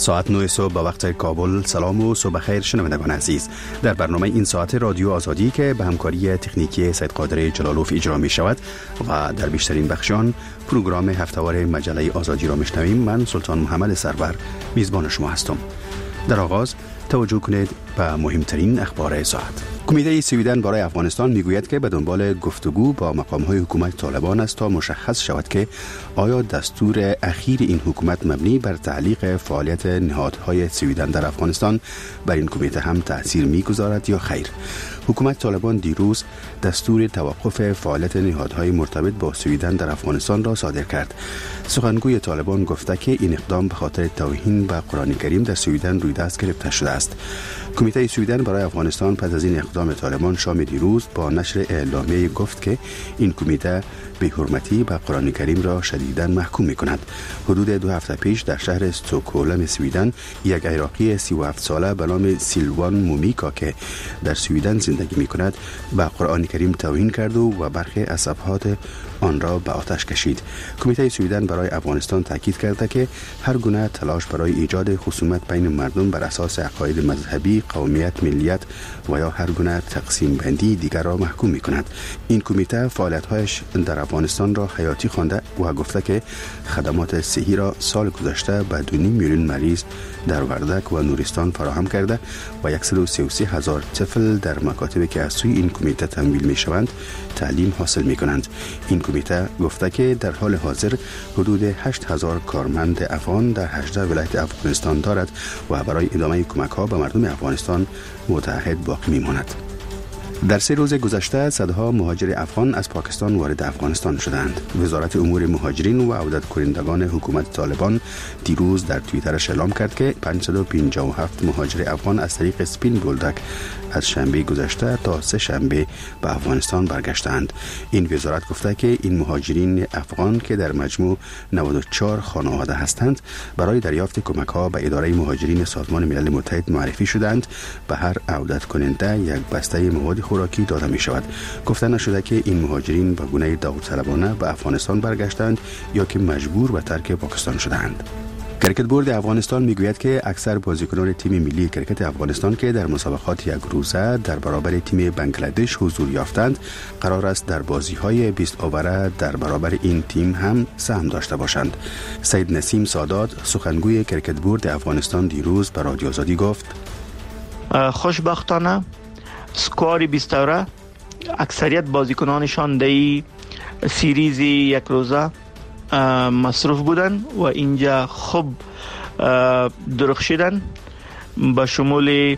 ساعت 9 صبح به وقت کابل. سلام و صبح خیر شنوندگان عزیز. در برنامه این ساعت رادیو آزادی که به همکاری تکنیکی سید قادر جلالوف اجرا می شود و در بیشترین بخشان پروگرام هفته‌وار مجله آزادی را میشنویم، من سلطان محمد سرور میزبان شما هستم. در آغاز توجه کنید به مهمترین اخبار ساعت. کمیته سویدن برای افغانستان میگوید که به دنبال گفتگو با مقام‌های حکومت طالبان است تا مشخص شود که آیا دستور اخیر این حکومت مبنی بر تعلیق فعالیت نهادهای سویدن در افغانستان بر این کمیته هم تأثیر میگذارد یا خیر. حکومت طالبان دیروز دستور توقف فعالیت نهادهای مرتبط با سویدن در افغانستان را صادر کرد. سخنگوی طالبان گفته که این اقدام به خاطر توهین به قرآن کریم در سویدن روی دست گرفته شده است. کمیته سویدن برای افغانستان پس از این اقدام طالبان شام دیروز با نشر اعلامیه گفت که این کمیته بی‌حرمتی به قرآن کریم را شدیداً محکوم می‌کند. حدود 2 هفته پیش در شهر استکهلم سویدن یک عراقی 37 ساله به نام سیلوان مومیکا که در سویدن زندگی می‌کند به قرآن کریم توهین کرد و برخی از صفحات آن را به آتش کشید. کمیته سویدن برای افغانستان تاکید کرده که هر گونه تلاش برای ایجاد خصومت بین مردم بر اساس عقاید مذهبی، قومیت، ملیت و یا هر گونه تقسیم بندی دیگر را محکوم می‌کند. این کمیته فعالیت‌هایش در افغانستان را حیاتی خوانده و گفته که خدمات صحی را سال گذشته به 2.5 میلیون مریض در وردک و نورستان فراهم کرده و 133,000 طفل در مکاتبی که از سوی این کمیته تمویل می‌شوند تعلیم حاصل می‌کنند. این کمیته گفته که در حال حاضر حدود 8,000 کارمند افغان در 18 ولایت افغانستان دارد و برای ادامه کمک‌ها به مردم افغانستان متحد باقی می‌ماند. در 3 روز گذشته صدها مهاجر افغان از پاکستان وارد افغانستان شدند. وزارت امور مهاجرین و عودت کنندگان حکومت طالبان دیروز در توییترش اعلام کرد که 557 مهاجر افغان از طریق سپین بولدک از شنبه گذشته تا 3 شنبه به افغانستان برگشتند. این وزارت گفته که این مهاجرین افغان که در مجموع 94 خانواده هستند برای دریافت کمک‌ها به اداره مهاجرین سازمان ملل متحد معرفی شدند. به هر عودت کننده یک بسته مواد خوراکی داده می شود. گفته نشده که این مهاجرین به گونه داوطلبانه به افغانستان برگشتند یا که مجبور به ترک پاکستان شدند. کرکت بورد افغانستان میگوید که اکثر بازیکنان تیم ملی کرکت افغانستان که در مسابقات یک روزه در برابر تیم بنگلادش حضور یافتند قرار است در بازی‌های 20 اوره در برابر این تیم هم سهم داشته باشند. سید نسیم سادات سخنگوی کرکت بورد افغانستان دیروز به رادیو آزادی گفت: خوشبختانه سکوار 20 اوره اکثریت بازیکنانشان در سیریز یک روزه مصروف بودن و اینجا خوب درخشیدن. با شمول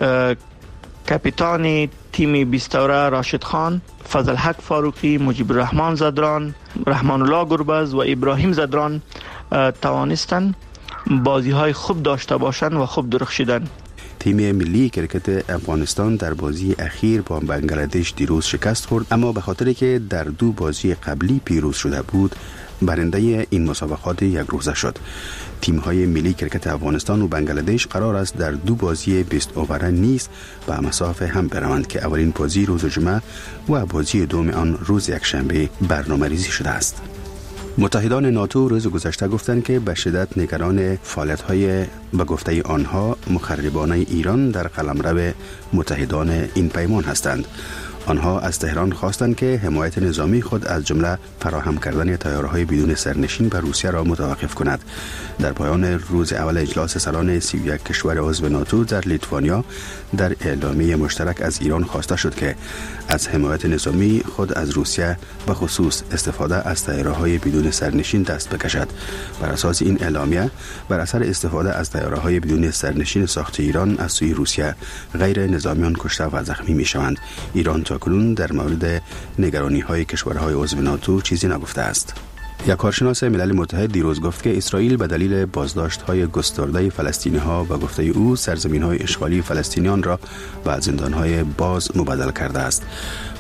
کاپیتان تیم 20 اوره راشد خان، فضل حق فاروقی، مجیب الرحمن زدران، رحمان الله گربز و ابراهیم زدران توانستن بازی های خوب داشته باشند و خوب درخشیدن. تیم ملی کرکت افغانستان در بازی اخیر با بنگلادش دیروز شکست خورد، اما به خاطر که در 2 بازی قبلی پیروز شده بود برنده این مسابقات یک روزه شد. تیم‌های ملی کرکت افغانستان و بنگلادش قرار است در 2 بازی 20 اوره نیز به مسافه هم بروند که اولین بازی روز جمعه و بازی دوم آن روز یکشنبه برنامه‌ریزی شده است. متحدان ناتو روز گذشته گفتند که به شدت نگران فعالیت‌های به گفته آنها مخربانه ایران در قلمرو متحدان این پیمان هستند. آنها از تهران خواستند که حمایت نظامی خود از جمله فراهم کردن طیاره‌های بدون سرنشین به روسیه را متوقف کند. در پایان روز اول اجلاس سران 31 کشور عضو ناتو در لیتوانیا در اعلامیه مشترک از ایران خواسته شد که از حمایت نظامی خود از روسیه به خصوص استفاده از طیاره‌های بدون سرنشین دست بکشد. بر اساس این اعلامیه بر اثر استفاده از طیاره‌های بدون سرنشین ساخت ایران از سوی روسیه غیر نظامیان کشته و زخمی می‌شوند. ایران تاکنون در مورد نگرانی‌های کشورهای عضو ناتو چیزی نگفته است. یک کارشناس ملل متحد دیروز گفت که اسرائیل به دلیل بازداشت‌های گسترده فلسطینی‌ها و گفته او سرزمین‌های اشغالی فلسطینیان را به زندان‌های باز مبادله کرده است.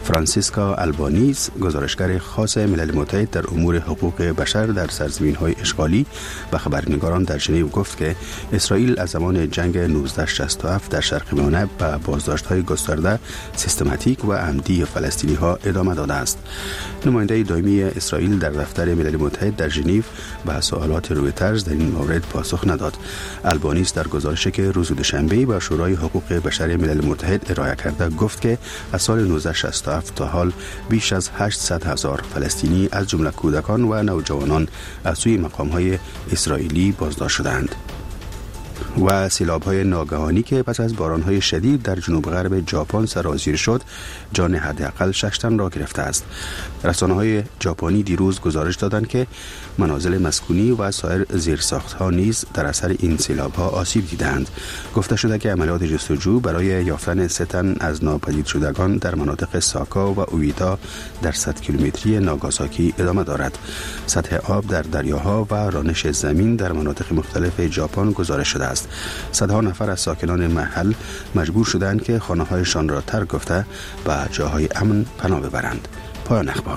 فرانسیسکا آلبانیز، گزارشگر خاص ملل متحد در امور حقوق بشر در سرزمین‌های اشغالی و خبرنگاران در ژنو گفت که اسرائیل از زمان جنگ 1967 در شرق میانه به بازداشت‌های گسترده، سیستماتیک و عمدی فلسطینی‌ها ادامه داده است. نماینده دائمی اسرائیل در دفتر ملل متحد در ژنو به سوالات رویترز در این مورد پاسخ نداد. آلبانیز در گزارشی که روز دوشنبه به شورای حقوق بشر ملل متحد ارائه کرده گفت که از سال 1967 تا حال بیش از 800,000 فلسطینی از جمله کودکان و نوجوانان از سوی مقام‌های اسرائیلی بازداشت شدند. و سیلاب‌های ناگهانی که پس از باران‌های شدید در جنوب غرب ژاپن سرازیر شد، جان حداقل 6 تن را گرفته است. رسانه‌های ژاپنی دیروز گزارش دادند که منازل مسکونی و سایر زیرساخت‌ها نیز در اثر این سیلاب‌ها آسیب دیدند. گفته شده که عملیات جستجو برای یافتن 3 تن از ناپدید شدگان در مناطق ساکا و اویتا در 100 کیلومتری ناگاساکی ادامه دارد. سطح آب در دریاها و رانش زمین در مناطق مختلف ژاپن گزارش شده است. صدها نفر از ساکنان محل مجبور شدند که خانه‌هایشان را ترک گفته به جاهای امن پناه ببرند. پایان اخبار.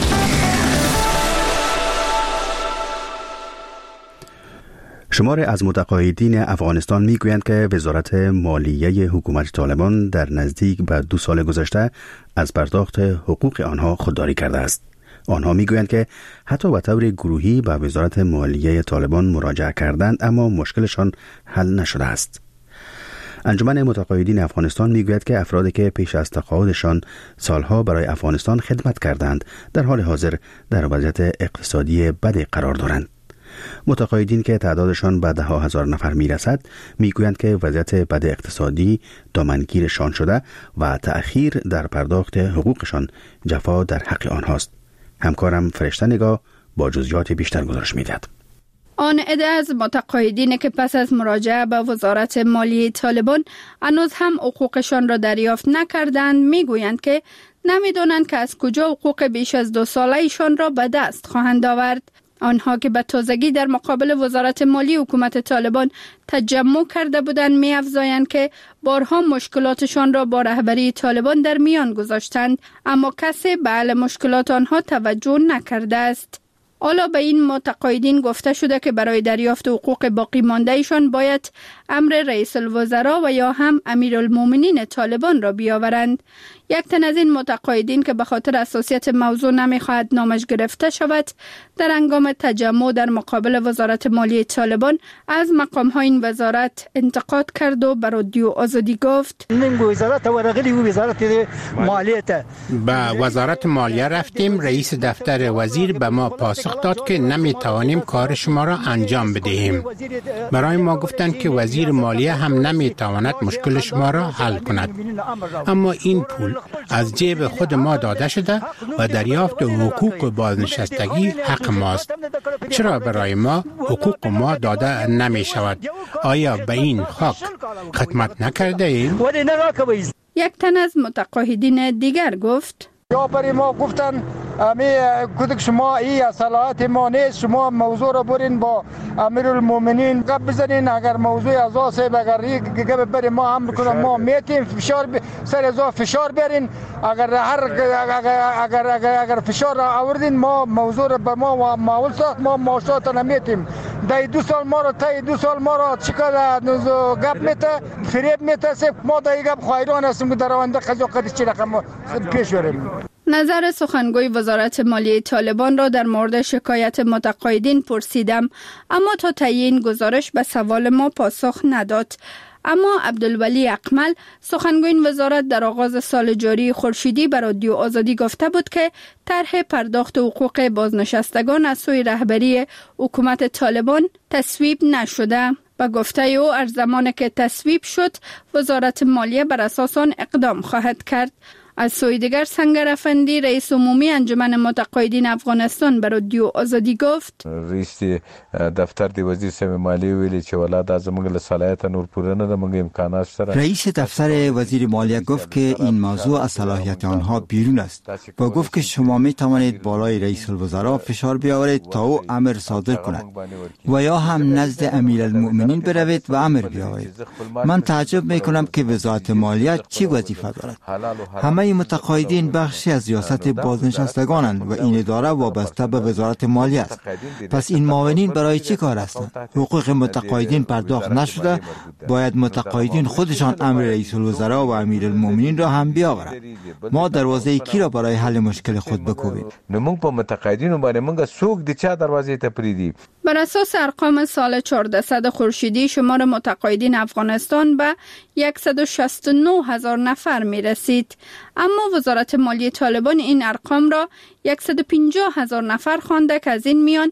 شمار از متقاعدین افغانستان میگویند که وزارت مالیه حکومت طالبان در نزدیک به 2 سال گذشته از پرداخت حقوق آنها خودداری کرده است. آنها میگویند که حتی به طور گروهی به وزارت مالیه طالبان مراجعه کردند اما مشکلشان حل نشده است. انجمن متقاعدین افغانستان میگوید که افرادی که پیش از تقاعدشان سالها برای افغانستان خدمت کردند در حال حاضر در وضعیت اقتصادی بدی قرار دارند. متقاعدین که تعدادشان به 10,000 نفر میرسد میگویند که وضعیت بد اقتصادی دامنگیرشان شده و تأخیر در پرداخت حقوقشان جفا در حق آنهاست. همکارم فرشته نگاه با جزئیات بیشتر گزارش میدهد. آن عده از متقاعدین که پس از مراجعه به وزارت مالیه طالبان هنوز هم حقوقشان را دریافت نکردند میگویند که نمیدانند که از کجا حقوق بیش از 2 ساله‌شان را به دست خواهند آورد. آنها که به تازگی در مقابل وزارت مالی حکومت طالبان تجمع کرده بودند می‌افزایند که بارها مشکلاتشان را با رهبری طالبان در میان گذاشتند اما کسی به حل مشکلات آنها توجه نکرده است. حالا به این متقاعدین گفته شده که برای دریافت حقوق باقی مانده ایشان باید امر رئیس الوزراء و یا هم امیرالمومنین طالبان را بیاورند. یک تن از این متقاعدین که به خاطر حساسیت موضوع نمیخواهد نامش گرفته شود در هنگام تجمع در مقابل وزارت مالیه طالبان از مقام‌های این وزارت انتقاد کرد و به رادیو آزادی گفت به وزارت مالیه رفتیم، رئیس دفتر وزیر به ما پاسخ داد که نمیتوانیم کار شما را انجام بدهیم. برای ما گفتند که وزیر مالیه هم نمیتواند مشکل شما را حل کند. اما این پول از جیب خود ما داده شده و دریافت حقوق بازنشستگی حق ماست. چرا برای ما حقوق ما داده نمی شود؟ آیا به این خاک خدمت نکرده ایم؟ یک تن از متقاعدین دیگر گفت یا برای ما گفتن کدک شما این صلاحیت ما نیست، شما موضوع را برین با امیرالمومنین گپ بزنین. اگر موضوع ازا صاحب اگر گپ بر ما امر کنه ما میتیم فشار سر ازا فشار برین. اگر فشار آوردین ما موضوع را به ما و معول ساخت ما معاشات نمیتیم. دای 2 سال ما را تا 2 سال ما را چیکار گپ میته فریب میته ما دای گپ خایران هستیم که در آینده خجالت چی رقم پیش بریم. نظر سخنگوی وزارت مالیه طالبان را در مورد شکایت متقاعدین پرسیدم اما تا تعیین گزارش به سوال ما پاسخ نداد. اما عبدالولی اقمل سخنگوی این وزارت در آغاز سال جاری خورشیدی بر رادیو آزادی گفته بود که طرح پرداخت حقوق بازنشستگان از سوی رهبری حکومت طالبان تصویب نشده. با گفته او از زمانی که تصویب شد وزارت مالیه بر اساس آن اقدام خواهد کرد. از سوی دیگر سنگر افندی رئیس عمومی انجمن متقاعدین افغانستان به رادیو آزادی گفت رئیس دفتر دی وزیر سم مالیه ویلی چې ولادت از موږ صلاحیت نور پوره نه موږ امکانات سره. رئیس دفتر وزیر مالیه گفت که این موضوع از صلاحیت آنها بیرون است و گفت که شما می توانید بالای رئیس الوزراء فشار بیاورید تا او امر صادر کند و یا هم نزد امیرالمومنین بروید و امر بیاورید. من تعجب می کنم که وزارت مالیه چی وظیفه دارد. همه همه متقاعدین بخشی از ریاست بازنشستگانند و این اداره وابسته به وزارت مالیه است. پس این معاونین برای چی کار هستند؟ حقوق متقاعدین پرداخت نشده، باید متقاعدین خودشان امر رئیس الوزراء و امیرالمومنین را هم بیاورند. ما دروازه کی را برای حل مشکل خود بکوبیم؟ موږ په متقاعدینو باندې موږ څوک د چا دروازې ته پریدي. بر اساس ارقام سال 1400 خورشیدی شمار متقاعدین افغانستان به 169,000 نفر می رسید، اما وزارت مالیه طالبان این ارقام را 150,000 نفر خوانده که از این میان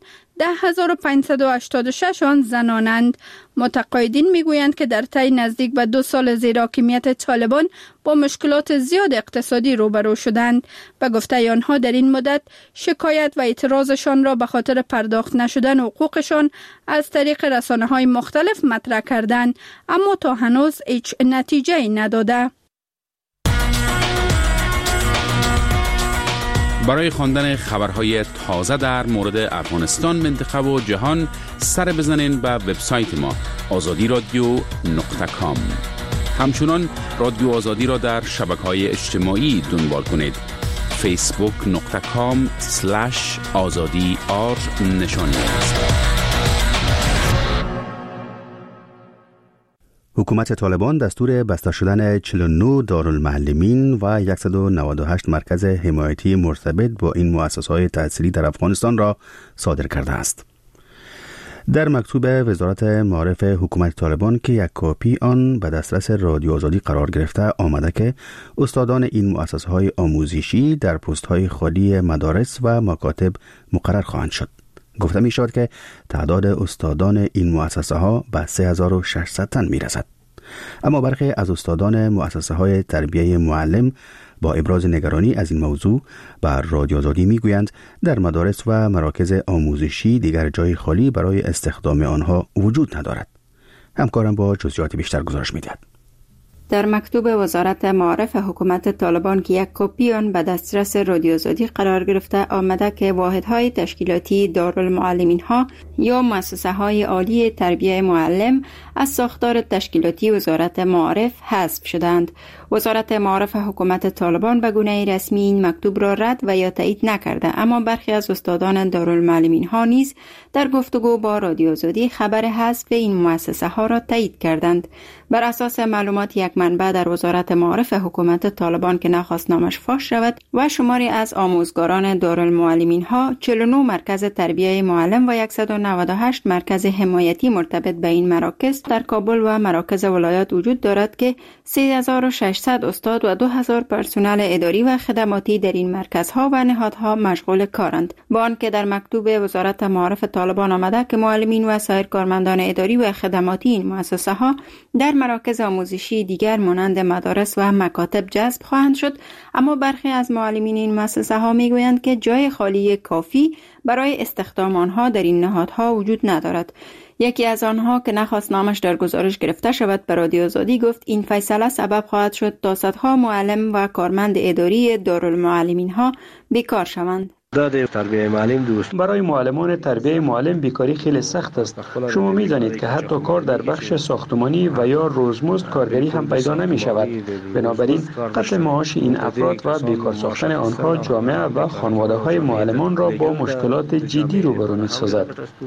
10,586 آن زنانند. متقاعدین میگویند که در طی نزدیک به 2 سال زیر حاکمیت طالبان با مشکلات زیاد اقتصادی روبرو شدند. به گفته آنها در این مدت شکایت و اعتراضشان را به خاطر پرداخت نشدن حقوقشان از طریق رسانه‌های مختلف مطرح کردند، اما تا هنوز هیچ نتیجه‌ای نداده. برای خواندن خبرهای تازه در مورد افغانستان، منطقه و جهان سر بزنین به وبسایت ما azadiradio.com. همچنان رادیو آزادی را در شبکه‌های اجتماعی دنبال کنید. facebook.com/azadi_r نشانی است. حکومت طالبان دستور بسته شدن 49 دارالمعلمین و 198 مرکز حمایتی مرتبط با این مؤسسه‌های تحصیلی در افغانستان را صادر کرده است. در مکتوب وزارت معارف حکومت طالبان که یک کاپی آن به دسترس رادیو آزادی قرار گرفته آمده که استادان این مؤسسه‌های آموزشی در پست‌های خالی مدارس و مکاتب مقرر خواهند شد. گفته می شود که تعداد استادان این مؤسسه ها به 3600 تن می رسد. اما برخی از استادان مؤسسه های تربیه معلم با ابراز نگرانی از این موضوع بر رادیو آزادی می گویند در مدارس و مراکز آموزشی دیگر جای خالی برای استخدام آنها وجود ندارد. همکارم با جزئیات بیشتر گزارش می دهد. در مکتوب وزارت معارف حکومت طالبان که یک کپی آن به دسترس رادیو آزادی قرار گرفته آمده که واحدهای تشکیلاتی دارالمعلمین ها یا مؤسسه های عالی تربیه معلم از ساختار تشکیلاتی وزارت معارف حذف شدند. وزارت معارف حکومت طالبان به گونه رسمی این مکتوب را رد و یا تایید نکرده، اما برخی از استادان دارالمعلمین ها نیز در گفتگو با رادیو آزادی خبر حذف این مؤسسه ها را تایید کردند. بر اساس معلومات یک منبع در وزارت معارف حکومت طالبان که نخواست نامش فاش شود و شماری از آموزگاران دارالمعلمین ها 49 مرکز تربیه معلم و 198 مرکز حمایتی مرتبط به این مراکز در کابل و مراکز ولایات وجود دارد که 3600 استاد و 2000 پرسنل اداری و خدماتی در این مرکزها و نهادها مشغول کارند. با آنکه در مکتوب وزارت معارف طالبان آمده که معلمین و سایر کارمندان اداری و خدماتی این مؤسسه ها در مراکز آموزشی دیگر مانند مدارس و مکاتب جذب خواهند شد، اما برخی از معلمین این مؤسسه ها میگویند که جای خالی کافی برای استخدام آنها در این نهادها وجود ندارد. یکی از آنها که نخواست نامش در گزارش گرفته شود به رادیو آزادی گفت این فیصله سبب خواهد شد تا صدها معلم و کارمند اداری دارالمعلمین ها بیکار شوند. تربیه معلم دوست برای معلمان تربیه معلم بیکاری خیلی سخت است. شما می‌دانید که حتی کار در بخش ساختمانی و یا روزمزد کارگری هم پیدا نمی شود. بنابراین قطع معاش این افراد و بیکار ساختن آنها جامعه و خانواده‌های معلمان را با مشکلات جدی روبرو می‌سازد.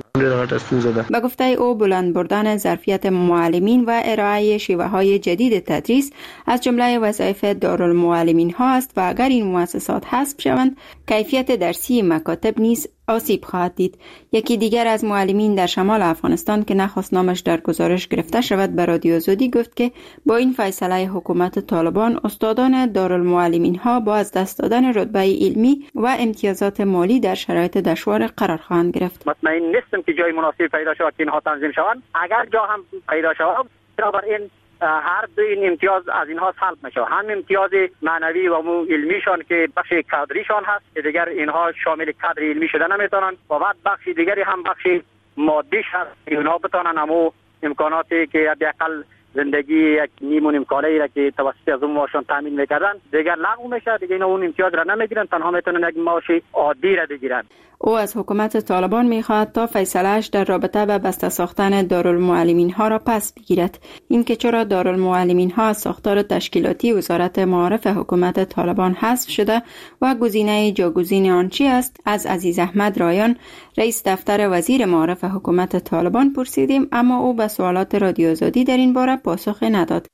به گفته او بلند بردن ظرفیت معلمین و ارائه شیوه‌های جدید تدریس از جمله وظایف دارالمعلمین ها است و اگر این مؤسسات حذف شوند کیفیت درسی مکاتب نیز آسیب خواهد دید. یکی دیگر از معلمین در شمال افغانستان که نخواست نامش در گزارش گرفته شود به رادیو آزادی گفت که با این فیصله حکومت طالبان استادان دارالمعلمین ها با از دست دادن رتبه علمی و امتیازات مالی در شرایط دشوار قرار خواهند گرفت. مطمئن نیستم که جای مناسب پیدا شود که اینها تنظیم شوند. اگر جا هم پیدا شود بنابراین هر دو این امتیاز از اینها سلب میشه، هم امتیاز معنوی و علمیشان که بخش کادریشان هست که دیگر اینها شامل کادر علمی شده نمیتونن و بعد بخش دیگری هم بخش مادیش هست که اینها بتونن همو امکاناتی که حداقل زندگی یک نیم و نیم کاله را که توسط از اون معاشان تامین میکردن دیگر لغو میشه، دیگه اینا اون امتیاز را نمیگیرن، تنها میتونن یک معاش عادی را بگیرن. او از حکومت طالبان میخواهد تا فیصلهش در رابطه به بسته ساختن دارالمعلمین ها را پس بگیرد. اینکه چرا دارالمعلمین ها از ساختار تشکیلاتی وزارت معارف حکومت طالبان حذف شده و گزینه جاگزین آن چی است، از عزیز احمد رایان رئیس دفتر وزیر معارف حکومت طالبان پرسیدیم، اما او به سوالات رادیو آزادی در این باره پاسخ نداد.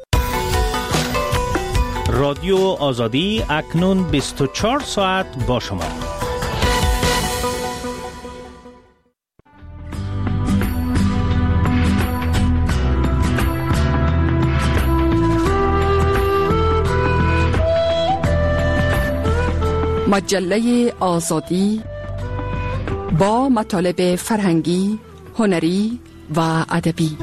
رادیو آزادی اکنون 24 ساعت با شما. مجله آزادی با مطالب فرهنگی، هنری و ادبی.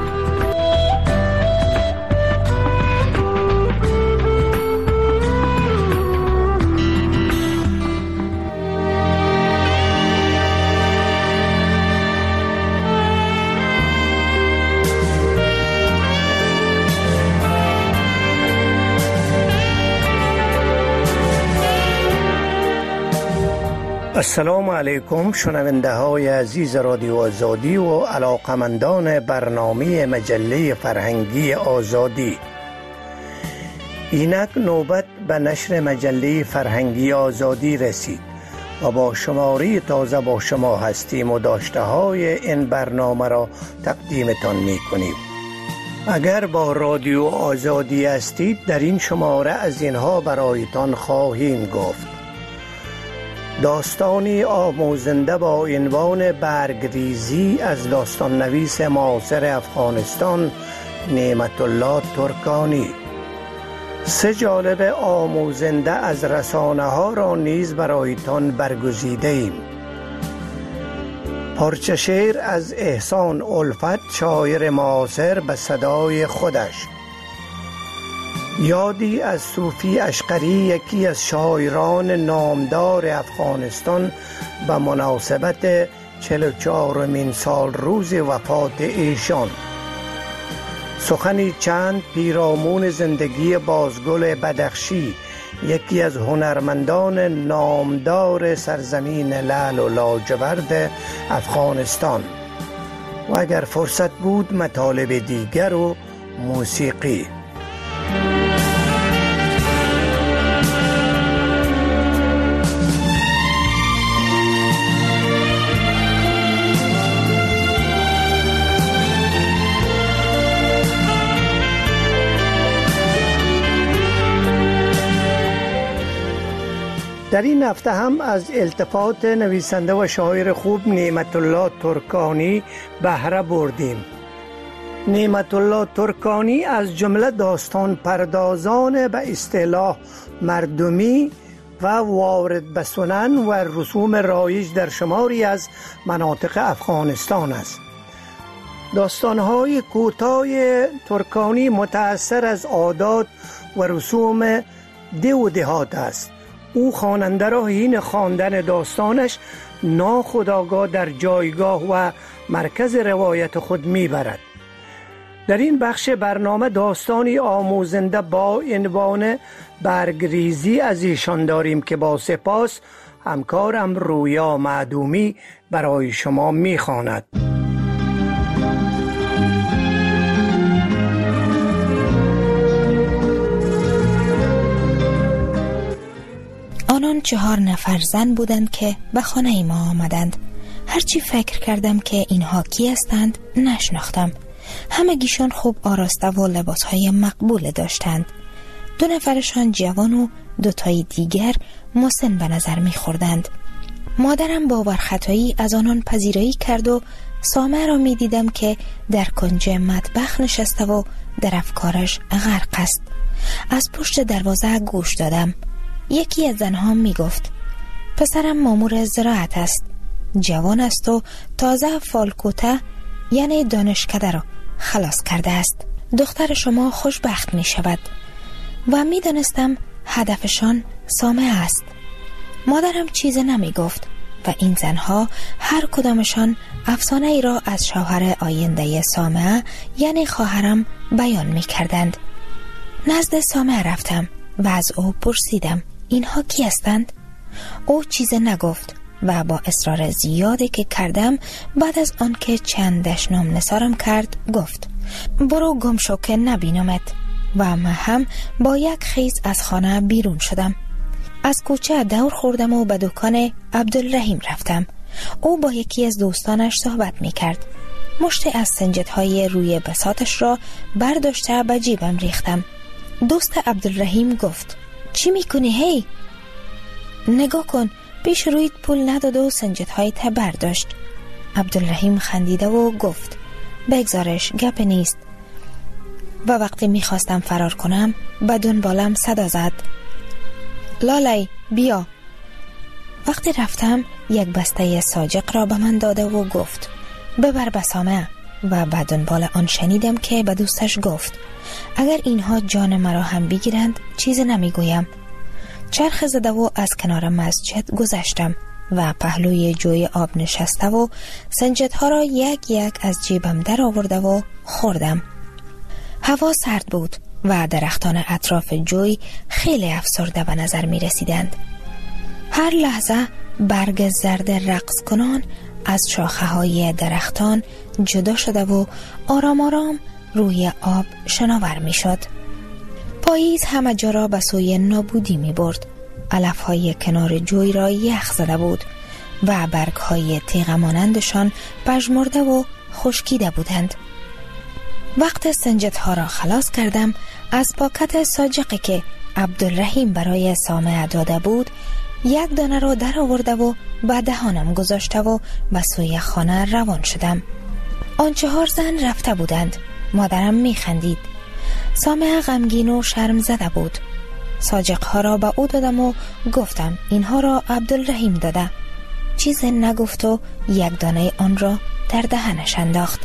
السلام علیکم شنونده های عزیز رادیو آزادی و علاقمندان برنامه مجله فرهنگی آزادی. اینک نوبت به نشر مجله فرهنگی آزادی رسید و با شماره تازه با شما هستیم و داشته های این برنامه را تقدیمتان می کنیم. اگر با رادیو آزادی هستید در این شماره از اینها برایتان خواهیم گفت: داستانی آموزنده با عنوان برگریزی از داستان نویس معاصر افغانستان نعمت الله ترکانی. 3 جالب آموزنده از رسانه ها را نیز برایتان برگزیده ایم. پارچه شعر از احسان الفت، شاعر معاصر، به صدای خودش. یادی از صوفی اشقری، یکی از شاعران نامدار افغانستان، به مناسبت 44مین سال روز وفات ایشان. سخنی چند پیرامون زندگی بازگل بدخشی، یکی از هنرمندان نامدار سرزمین لعل و لاجورد افغانستان. و اگر فرصت بود مطالب دیگر و موسیقی. در این هفته هم از التفات نویسنده و شاعر خوب نعمت الله ترکانی بهره بردیم. نعمت الله ترکانی از جمله داستان پردازان به اصطلاح مردمی و وارد به سنن و رسوم رایج در شماری از مناطق افغانستان است. داستانهای کوتاه ترکانی متأثر از عادات و رسوم ده و دهات است. او خواننده را حین خواندن داستانش ناخودآگاه در جایگاه و مرکز روایت خود میبرد. در این بخش برنامه داستانی آموزنده با عنوان برگریزی از ایشان داریم که با سپاس همکارم رویا معدومی برای شما میخواند. آنان 4 نفر زن بودند که به خانه ما آمدند. هرچی فکر کردم که اینها کی هستند نشناختم. همگیشان خوب آراسته و لباسهای مقبول داشتند. 2 نفرشان جوان و 2 تای دیگر مسن به نظر می‌خوردند. مادرم با ورخطایی از آنان پذیرایی کرد و سامه را می‌دیدم که در کنج مطبخ نشسته و در افکارش غرق است. از پشت دروازه گوش دادم. یکی از زنها می گفت: پسرم مامور زراعت است، جوان است و تازه فالکوته یعنی دانشکده را خلاص کرده است. دختر شما خوشبخت می شود. و می دانستم هدفشان سامه است. مادرم چیز نمی گفت. و این زنها هر کدامشان افسانه ای را از شوهر آینده سامعه یعنی خواهرم بیان می کردند. نزد سامعه رفتم و از او پرسیدم اینها کی هستند؟ او چیز نگفت و با اصرار زیادی که کردم بعد از آن که چند دشنام نثارم کرد گفت برو گم شو که نبینمت و من هم با یک خیز از خانه بیرون شدم. از کوچه دور خوردم و به دکان عبدالرحیم رفتم. او با یکی از دوستانش صحبت می کرد. مشت از سنجدهای روی بساطش را برداشته به جیبم ریختم. دوست عبدالرحیم گفت چی می کنی هی؟ نگاه کن پیش رویت پول نداد و سنجدهای تا برداشت. عبدالرحیم خندیده و گفت بگذارش گپ نیست. و وقتی می خواستم فرار کنم به دنبالم صدا زد لالی بیا. وقتی رفتم یک بسته ساجق را به من داده و گفت ببر به سامعه و به دنبال آن شنیدم که به دوستش گفت اگر اینها جان مرا هم بگیرند چیز نمی گویم. چرخ زده و از کنار مسجد گذشتم و پهلوی جوی آب نشسته و سنجدها را یک یک از جیبم در آورده و خوردم. هوا سرد بود و درختان اطراف جوی خیلی افسرده به نظر می رسیدند. هر لحظه برگ زرد رقص کنان از شاخه های درختان جدا شده و آرام آرام روی آب شناور می شد. پاییز همه جا را به سوی نابودی می برد. علف های کنار جوی را یخ زده بود و برگ های تیغ مانندشان پژمرده و خشکیده بودند. وقت سنجدها را خلاص کردم از پاکت ساجقی که عبدالرحیم برای سامعه داده بود یک دانه را در آورده و به دهانم گذاشته و به سوی خانه روان شدم. آن 4 زن رفته بودند. مادرم می خندید. سامعه غمگین و شرم زده بود. ساجقها را به او دادم و گفتم اینها را عبدالرحیم داده. چیز نگفت و یک دانه آن را در دهنش انداخت.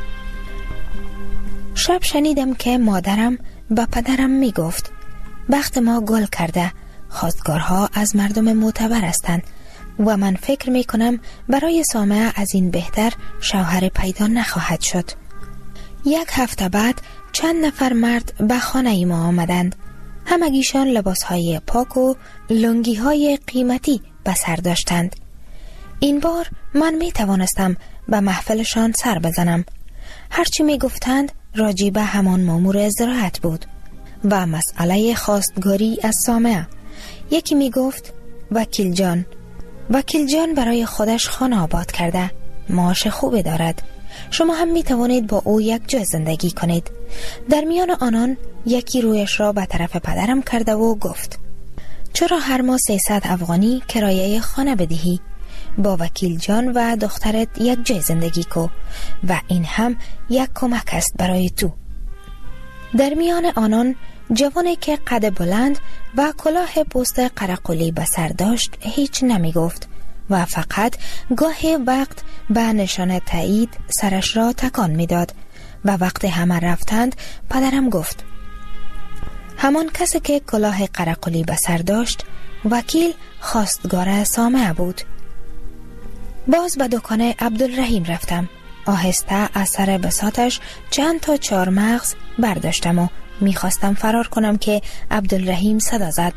شب شنیدم که مادرم به پدرم می گفت بخت ما گل کرده، خواستگارها از مردم معتبر هستند و من فکر می کنم برای سامعه از این بهتر شوهر پیدا نخواهد شد. 1 هفته بعد چند نفر مرد به خانه ما آمدند. همگیشان لباسهای پاک و لنگیهای قیمتی به سر داشتند. این بار من می توانستم به محفلشان سر بزنم. هرچی می گفتند راجی به همان مامور زراعت بود و مسئله خواستگاری از سامعه. یکی می گفت وکیل جان برای خودش خانه آباد کرده، معاش خوبی دارد، شما هم می توانید با او یک جای زندگی کنید. در میان آنان یکی رویش را به طرف پدرم کرده و گفت چرا هر ماه 300 افغانی کرایه خانه بدهی؟ با وکیل جان و دخترت یک جای زندگی کو و این هم یک کمک است برای تو. در میان آنان جوانی که قد بلند و کلاه پوست قرقلی به سر داشت هیچ نمی گفت و فقط گاهی وقت به نشانه تایید سرش را تکان می داد و وقت همه رفتند پدرم گفت همان کسی که کلاه قرقلی به سر داشت وکیل خواستگار سامعه بود. باز به دکان عبدالرحیم رفتم. آهسته از سر بساطش چند تا 4 مغز برداشتم و میخواستم فرار کنم که عبدالرحیم صدا زد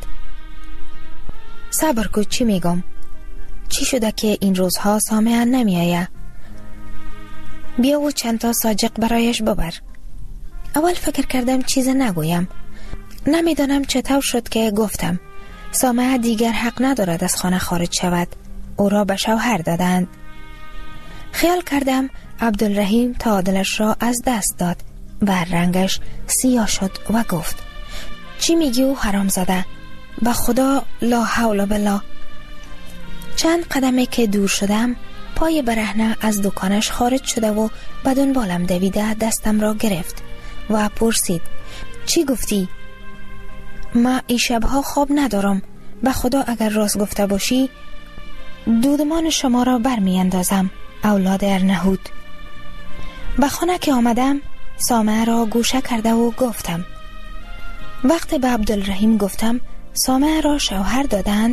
صبر کو چی میگم؟ چی شده که این روزها سامعه نمیآید؟ بیا و چند تا ساجق برایش ببر. اول فکر کردم چیز نگویم. نمیدانم چطور شد که گفتم سامعه دیگر حق ندارد از خانه خارج شود، او را به شوهر دادند. خیال کردم عبدالرحیم تعادلش را از دست داد و رنگش سیاه شد و گفت چی میگی او حرام زده؟ به خدا لا حول بالله. چند قدمه که دور شدم پای برهنه از دکانش خارج شده و به دنبالم دویده دستم را گرفت و پرسید چی گفتی؟ ما این شبها خواب ندارم، به خدا اگر راست گفته باشی دودمان شما را برمی اندازم اولاد ارنهود. به خانه که آمدم سامعه را گوشه کرده و گفتم وقتی به عبدالرحیم گفتم سامعه را شوهر دادند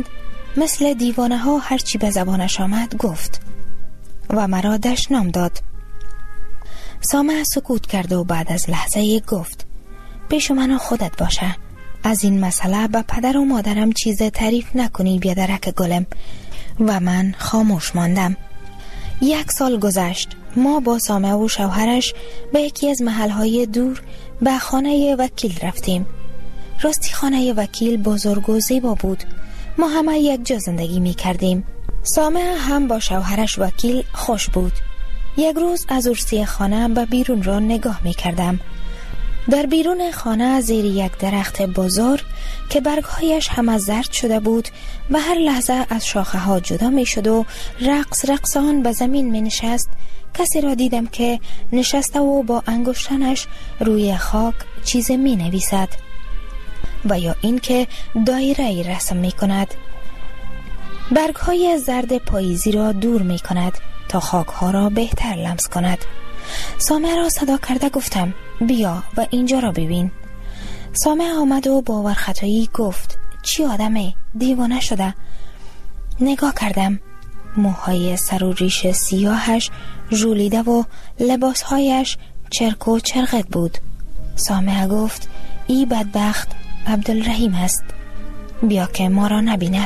مثل دیوانه ها هرچی به زبانش آمد گفت و مرا دشنام داد. سامع سکوت کرد و بعد از لحظه گفت پیش منو خودت باشه. از این مسئله به پدر و مادرم چیز تعریف نکنی بیادرک گلم. و من خاموش ماندم. 1 سال گذشت. ما با سامع و شوهرش به یکی از محلهای دور به خانه وکیل رفتیم. راستی خانه وکیل بزرگ و زیبا بود. ما همه یک جا زندگی می کردیم. سامع هم با شوهرش وکیل خوش بود. یک روز از عرصه خانه به بیرون را نگاه می کردم. در بیرون خانه زیر یک درخت بزرگ که برگهایش همه زرد شده بود و هر لحظه از شاخه ها جدا می شد و رقصان به زمین می نشست، کسی را دیدم که نشسته و با انگشتانش روی خاک چیزی می نویسد و یا این که دایره رسم می کند. برگهای زرد پاییزی را دور می کند تا خاک ها را بهتر لمس کند. سامع را صدا کرده گفتم بیا و اینجا را ببین. سامع آمد و با ورختایی گفت چی آدمه؟ دیوانه شده. نگاه کردم. موهای سر و ریش سیاهش ژولیده و لباسهایش چرک و چرقت بود. سامع گفت ای بدبخت عبدالرحیم است. بیا که ما را نبیند.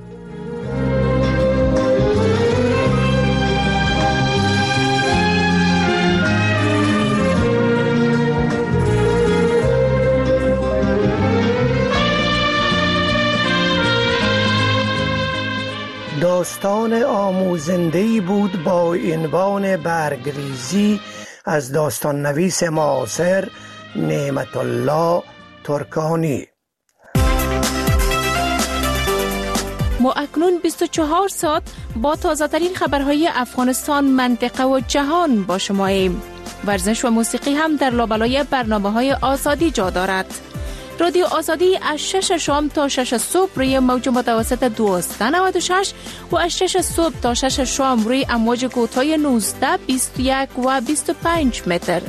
داستان آموزنده‌ای بود با عنوان برگریزی از داستان نویس معاصر نعمت الله ترکانی. ما اکنون 24 ساعت با تازه‌ترین خبرهای افغانستان، منطقه و جهان با شماییم. ورزش و موسیقی هم در لابلای برنامه‌های آزادی جا دارد. رادیو آزادی از 6 شام تا 6 صبح روی موج متوسط 1296 و از 6 صبح تا 6 شام روی امواج کوتاه 19، 21 و 25 متر.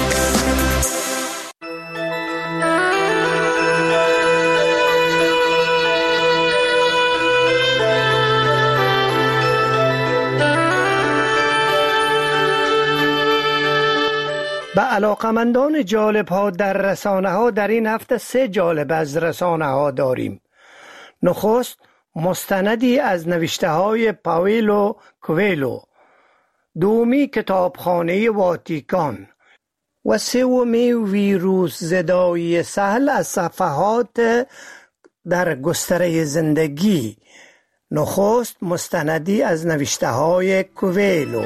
به علاقمندان جالب ها در رسانه ها در این هفته 3 جالب از رسانه ها داریم. نخست مستندی از نوشته های پائولو کوئلو، دومی کتابخانه واتیکان و سومی ویروس زدایی سهل از صفحات در گستره زندگی. نخست مستندی از نوشته های کوئلو.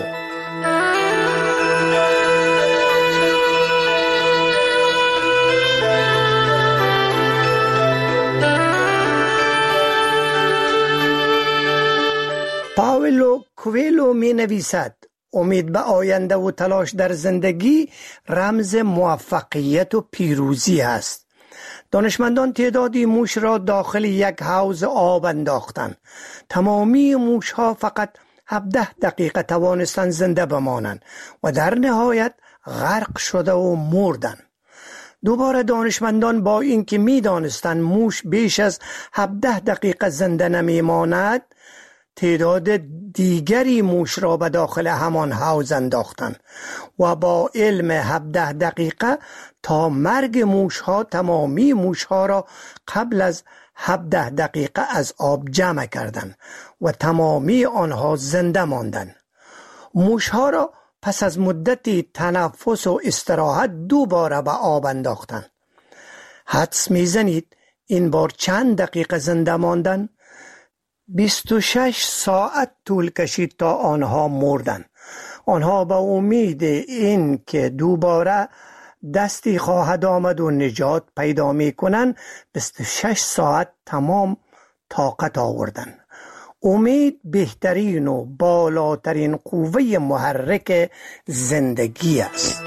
پائولو کوئلو می نویسد امید به آینده و تلاش در زندگی رمز موفقیت و پیروزی است. دانشمندان تعدادی موش را داخل یک حوض آب انداختند. تمامی موش ها فقط 17 دقیقه توانستند زنده بمانند و در نهایت غرق شده و مردند. دوباره دانشمندان با اینکه می دانستند موش بیش از 17 دقیقه زنده نمی ماند، تعداد دیگری موش را به داخل همان حوض انداختند و با علم 17 دقیقه تا مرگ موش ها تمامی موش ها را قبل از 17 دقیقه از آب جمع کردند و تمامی آنها زنده ماندند. موش ها را پس از مدتی تنفس و استراحت دوباره به آب انداختند. حدس میزنید این بار چند دقیقه زنده ماندند؟ 26 ساعت طول کشید تا آنها مردند. آنها با امید این که دوباره دستی خواهد آمد و نجات پیدا می کنند 26 ساعت تمام طاقت آوردند. امید بهترین و بالاترین قوه محرک زندگی است.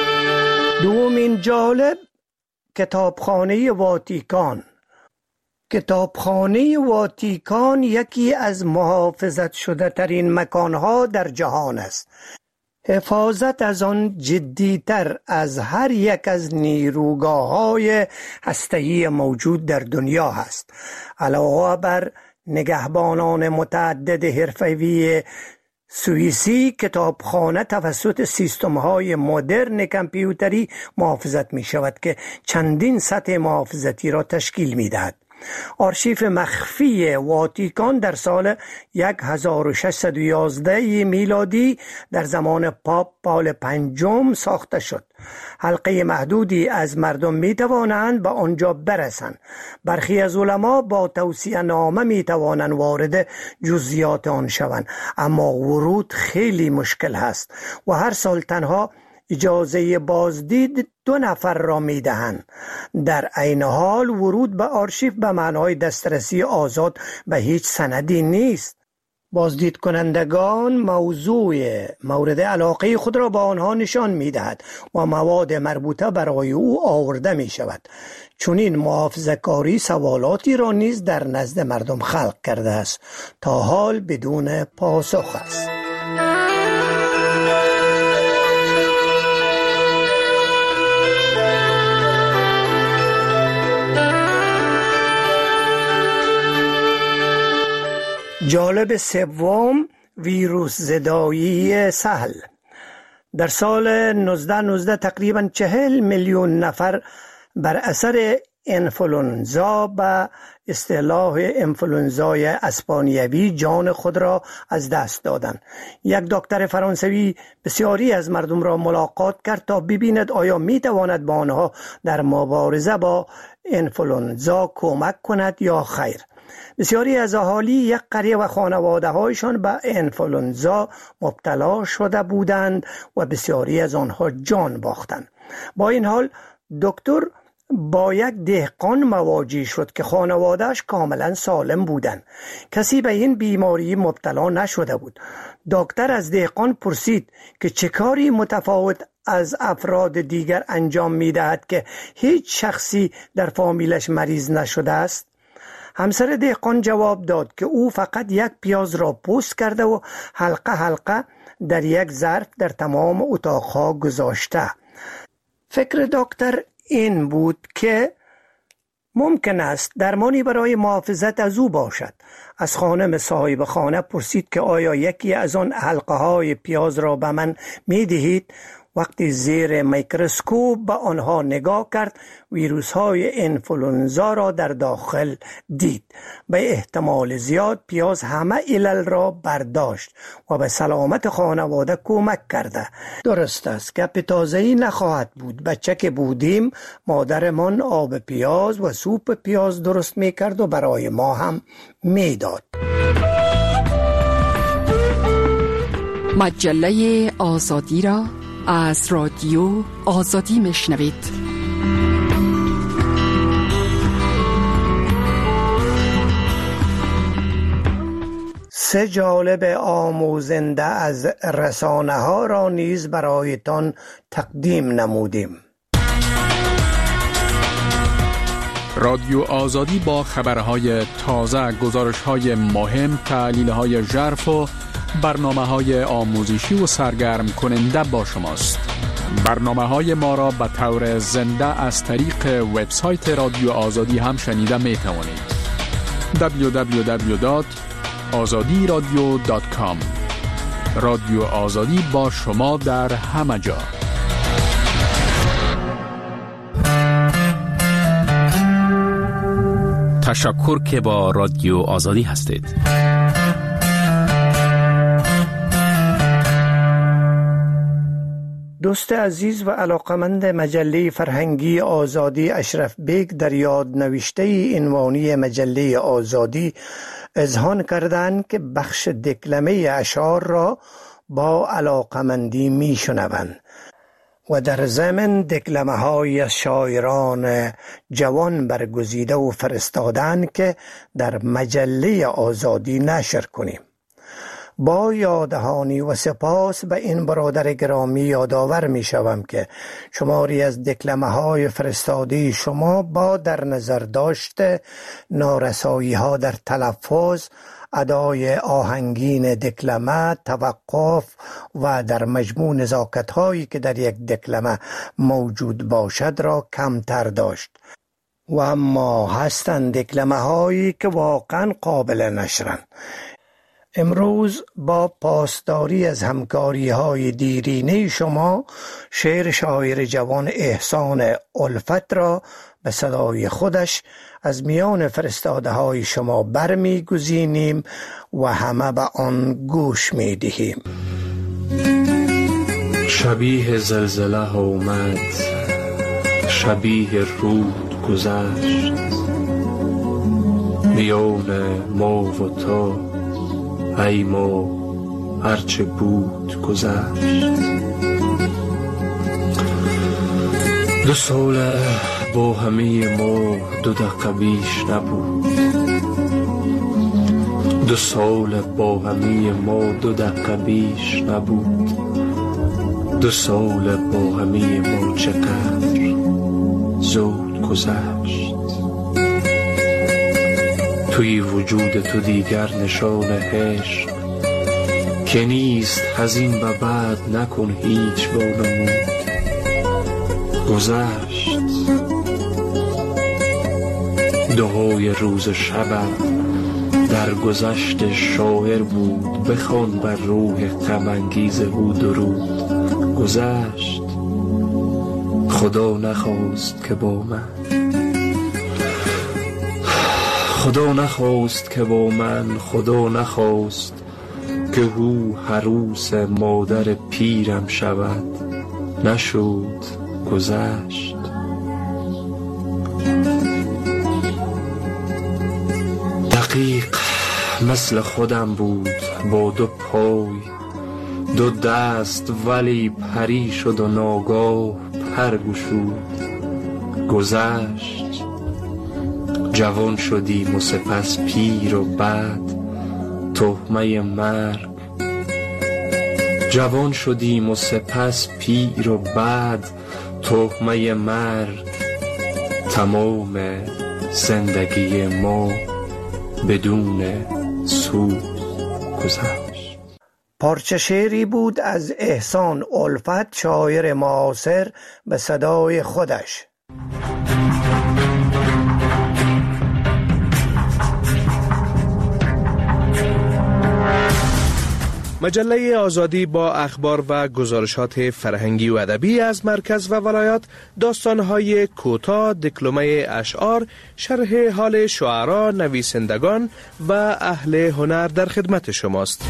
دومین جالب کتابخانه واتیکان. کتابخانه واتیکان یکی از محافظت شده ترین مکانها در جهان است. حفاظت از آن جدیتر از هر یک از نیروگاه‌های هسته‌ای موجود در دنیا است. علاوه بر نگهبانان متعدد حرفه‌ای سوئیسی، کتابخانه توسط سیستم‌های مدرن کامپیوتری محافظت می‌شود که چندین سطح محافظتی را تشکیل می‌دهد. آرشیف مخفی واتیکان در سال 1611 میلادی در زمان پاپ پال پنجم ساخته شد. حلقه محدودی از مردم می توانند به آنجا برسند. برخی از علما با توصیه نامه می توانند وارد جزئیات آن شوند، اما ورود خیلی مشکل است و هر سال تنها اجازه بازدید 2 نفر را می دهند. در عین حال ورود به آرشیف به معنای دسترسی آزاد به هیچ سندی نیست. بازدید کنندگان موضوع مورد علاقه خود را به آنها نشان می دهد و مواد مربوطه برای او آورده می شود. چون این محافظه‌کاری سوالاتی را نیز در نزد مردم خلق کرده است تا حال بدون پاسخ است. جالب سوم، ویروس زدایی سهل. در سال 1919 تقریباً 40 میلیون نفر بر اثر انفلونزا به اصطلاح انفلونزای اسپانیوی جان خود را از دست دادند. یک دکتر فرانسوی بسیاری از مردم را ملاقات کرد تا ببیند آیا می تواند به آنها در مبارزه با انفلونزا کمک کند یا خیر. بسیاری از اهالی یک قریه و خانواده هایشان به انفلونزا مبتلا شده بودند و بسیاری از آنها جان باختند. با این حال دکتر با یک دهقان مواجه شد که خانوادهش کاملا سالم بودند. کسی به این بیماری مبتلا نشده بود. دکتر از دهقان پرسید که چه کاری متفاوت از افراد دیگر انجام می دهد که هیچ شخصی در فامیلش مریض نشده است. همسر دهقان جواب داد که او فقط یک پیاز را پوست کرده و حلقه حلقه در یک ظرف در تمام اتاقها گذاشته. فکر دکتر این بود که ممکن است درمانی برای محافظت از او باشد. از خانم صاحب خانه پرسید که آیا یکی از آن حلقه های پیاز را به من می دهید؟ وقتی زیر میکروسکوپ به آنها نگاه کرد، ویروس های انفلونزا را در داخل دید. به احتمال زیاد پیاز همه علل را برداشت و به سلامت خانواده کمک کرده. درست است که تازه‌ای نخواهد بود. بچه که بودیم مادرمان آب پیاز و سوپ پیاز درست میکرد و برای ما هم میداد. مجله آزادی را از رادیو آزادی میشنوید. سه جالب آموزنده از رسانه ها را نیز برایتان تقدیم نمودیم. رادیو آزادی با خبرهای تازه، گزارش‌های مهم، تحلیل‌های ژرف و برنامه‌های آموزشی و سرگرم کننده با شماست. برنامه‌های ما را به طور زنده از طریق وبسایت رادیو آزادی هم شنیده می توانید. www.azadiradio.com. رادیو آزادی با شما در همه جا. تشکر که با رادیو آزادی هستید. دوست عزیز و علاقمند مجله فرهنگی آزادی اشرف بیگ در یادنوشته عنوانی مجله آزادی اذعان کردند که بخش دکلمه اشعار را با علاقمندی می شنوند و در ضمن دکلمه های شاعران جوان برگزیده و فرستادند که در مجله آزادی نشر کنیم. با یادهانی و سپاس به این برادر گرامی یادآور می شوم که شماری از دکلمه های فرستاده شما با در نظر داشته نارسایی ها در تلفظ، ادای آهنگین دکلمه، توقف و در مجموع نزاکت هایی که در یک دکلمه موجود باشد را کمتر داشت. و اما هستند دکلمه هایی که واقعا قابل نشرند. امروز با پاسداری از همکاری های دیرینه شما شعر شاعر جوان احسان الفت را به صدای خودش از میان فرستاده های شما برمی گزینیم و همه به آن گوش می دهیم. شبیه زلزله اومد، شبیه رود گذشت، میان ما و تو ای ما هرچه بود گذشت. 2 سال با همه ما 2 دقیقه بیش نبود. 2 سال با همه ما 2 دقیقه بیش نبود. 2 سال با همه ما چقدر زود گذشت. توی وجود تو دیگر نشان عشق که نیست، هزین به بعد نکن هیچ وانمود. گذشت دعای روز شب در گذشت شاعر بود، بخوان بر روح غم انگیز او درود. گذشت خدا نخواست که با من، خدا نخواست که با من، خدا نخواست که او عروس مادر پیرم شود. نشد، گذشت. دقیق مثل خودم بود، با 2 پای 2 دست، ولی پری شد و ناگاه پر گشود. گذشت جوان شدیم و سپس پیر و بعد تهمه مرگ. جوان شدیم و سپس پیر و بعد تهمه مرگ. تمام زندگی ما بدون سود گذشت. پارچه شعری بود از احسان الفت، شاعر معاصر، به صدای خودش. مجله آزادی با اخبار و گزارشات فرهنگی و ادبی از مرکز و ولایات، داستان‌های کوتاه، دکلمه اشعار، شرح حال شعرا، نویسندگان و اهل هنر در خدمت شماست.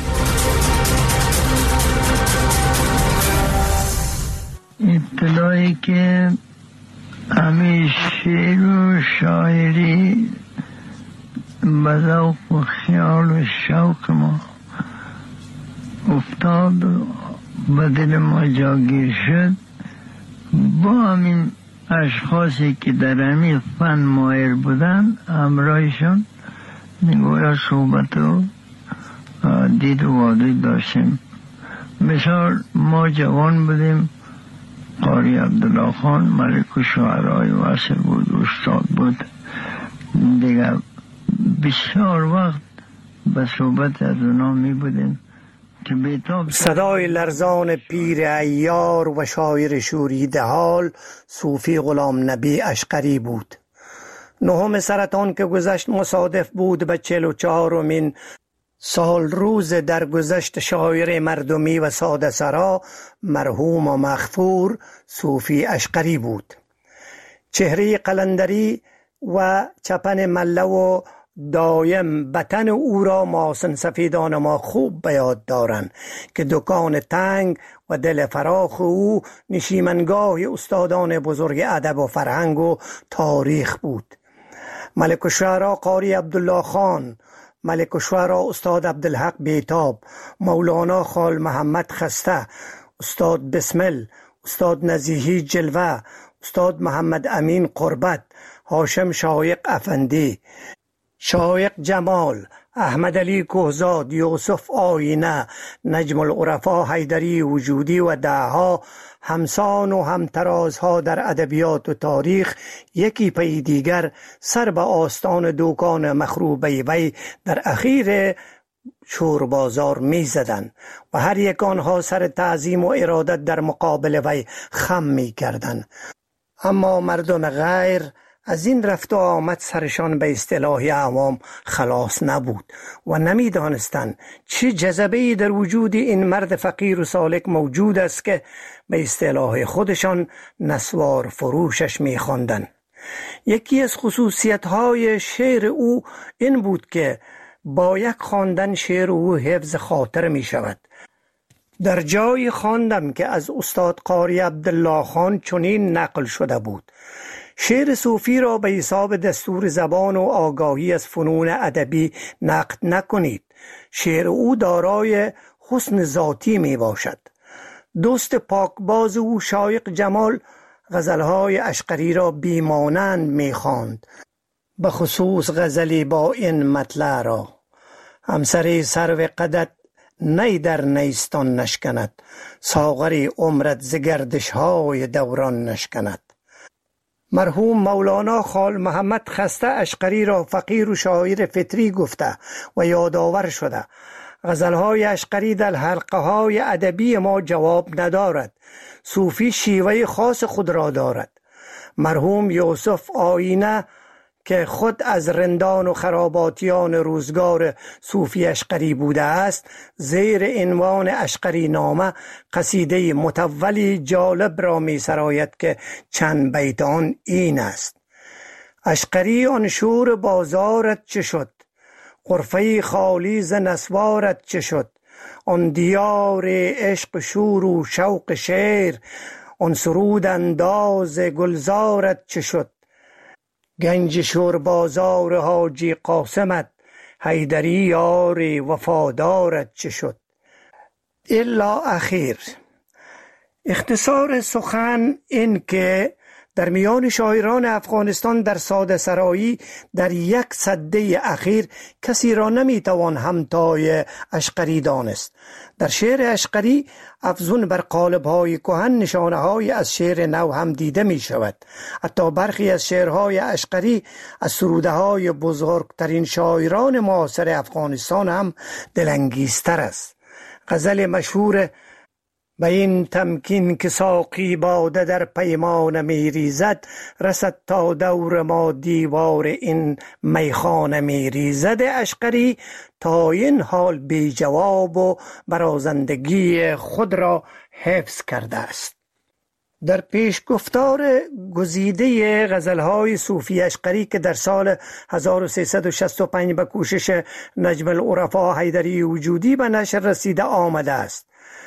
ابتدایی که همه شعر و شاعری به ذوق و خیال و شوق ما افتاد و به دل ما جاگیر شد، با همین اشخاصی که در همین فن ماهر بودن همراهشون نگویا صحبت و دید و وادید داشتیم. مثال ما جوان بودیم، قاری عبدالله خان ملک و شعرهای واصل بود، استاد بود دیگر. بسیار وقت به صحبت از اونا می بودیم. صدای لرزان پیر عیار و شاعر شوریده حال صوفی غلام نبی اشقری بود. 9 سرطان که گذشت مصادف بود به 44مین سال روز درگذشت شاعر مردمی و ساده سرا مرحوم و مغفور صوفی اشقری بود. چهره قلندری و چپن مله و دایم بطن او را محسن سفیدان ما خوب به یاد دارند که دکان تنگ و دل فراخ او نشیمنگاه استادان بزرگ ادب و فرهنگ و تاریخ بود. ملک الشعرا قاری عبدالله خان، ملک الشعرا استاد عبدالحق بیتاب، مولانا خال محمد خسته، استاد بسمل، استاد نزیهی جلوه، استاد محمد امین قربت، هاشم شایق افندی، شایق جمال، احمد علی کوهزاد، یوسف آینه، نجم العرفا، حیدری وجودی و دهها همسان و همترازها در ادبیات و تاریخ یکی پی دیگر سر به آستان دوکان مخروبه وی در اخیر شور بازار می زدن و هر یک آنها سر تعظیم و ارادت در مقابل وی خم می کردن. اما مردم غیر از این رفت و آمد سرشان به اصطلاح عوام خلاص نبود و نمی دانستند چه جذبه‌ای در وجود این مرد فقیر و سالک موجود است که به اصطلاح خودشان نسوار فروشش می خواندند. یکی از خصوصیت‌های شعر او این بود که با یک خواندن شعر او حفظ خاطر می شود. در جای خواندم که از استاد قاری عبدالله خان چنین نقل شده بود: شعر صوفی را به حساب دستور زبان و آگاهی از فنون ادبی نقد نکنید. شعر او دارای حسن ذاتی می باشد. دوست پاکباز او شایق جمال غزلهای اشقری را بیمانند می خواند، به خصوص غزلی با این مطلع را: همسر سرو قدت نی در نیستان نشکند، ساغری عمرت ز گردش‌های دوران نشکند. مرحوم مولانا خال محمد خسته اشقری را فقیر و شاعر فطری گفته و یادآور شده: غزلهای اشقری در حلقه‌های ادبی ما جواب ندارد، صوفی شیوه خاص خود را دارد. مرحوم یوسف آینه که خود از رندان و خراباتیان روزگار صوفی اشقری بوده است، زیر عنوان اشقری نامه قصیده متولی جالب را می سراید که چند بیت آن این است: اشقری آن شور بازارت چه شد، غرفه خالی ز نسوارت چه شد، آن دیار عشق شور و شوق شعر، آن سرود انداز گلزارت چه شد، گنج شور بازار حاجی قاسمت، حیدری یار وفادارت چه شد. الا اخیر. اختصار سخن این که در میان شاعران افغانستان در ساده سرایی در یک سده اخیر کسی را نمیتوان همتای اشقری دانست. در شعر اشقری افزون بر قالب‌های کهن نشانه‌های از شعر نو هم دیده می شود. حتی برخی از شعرهای اشقری از سروده‌های بزرگترین شاعران معاصر افغانستان هم دلانگیزتر است. غزل مشهور به این تمکین که ساقی باده در پیمان می ریزد، رسد تا دور ما دیوار این میخانه می ریزد اشقری تا این حال بی جواب و برازندگی خود را حفظ کرده است. در پیش گفتار گزیده غزلهای صوفی اشقری که در سال 1365 به کوشش نجم العرفا حیدری وجودی به نشر رسیده آمده است،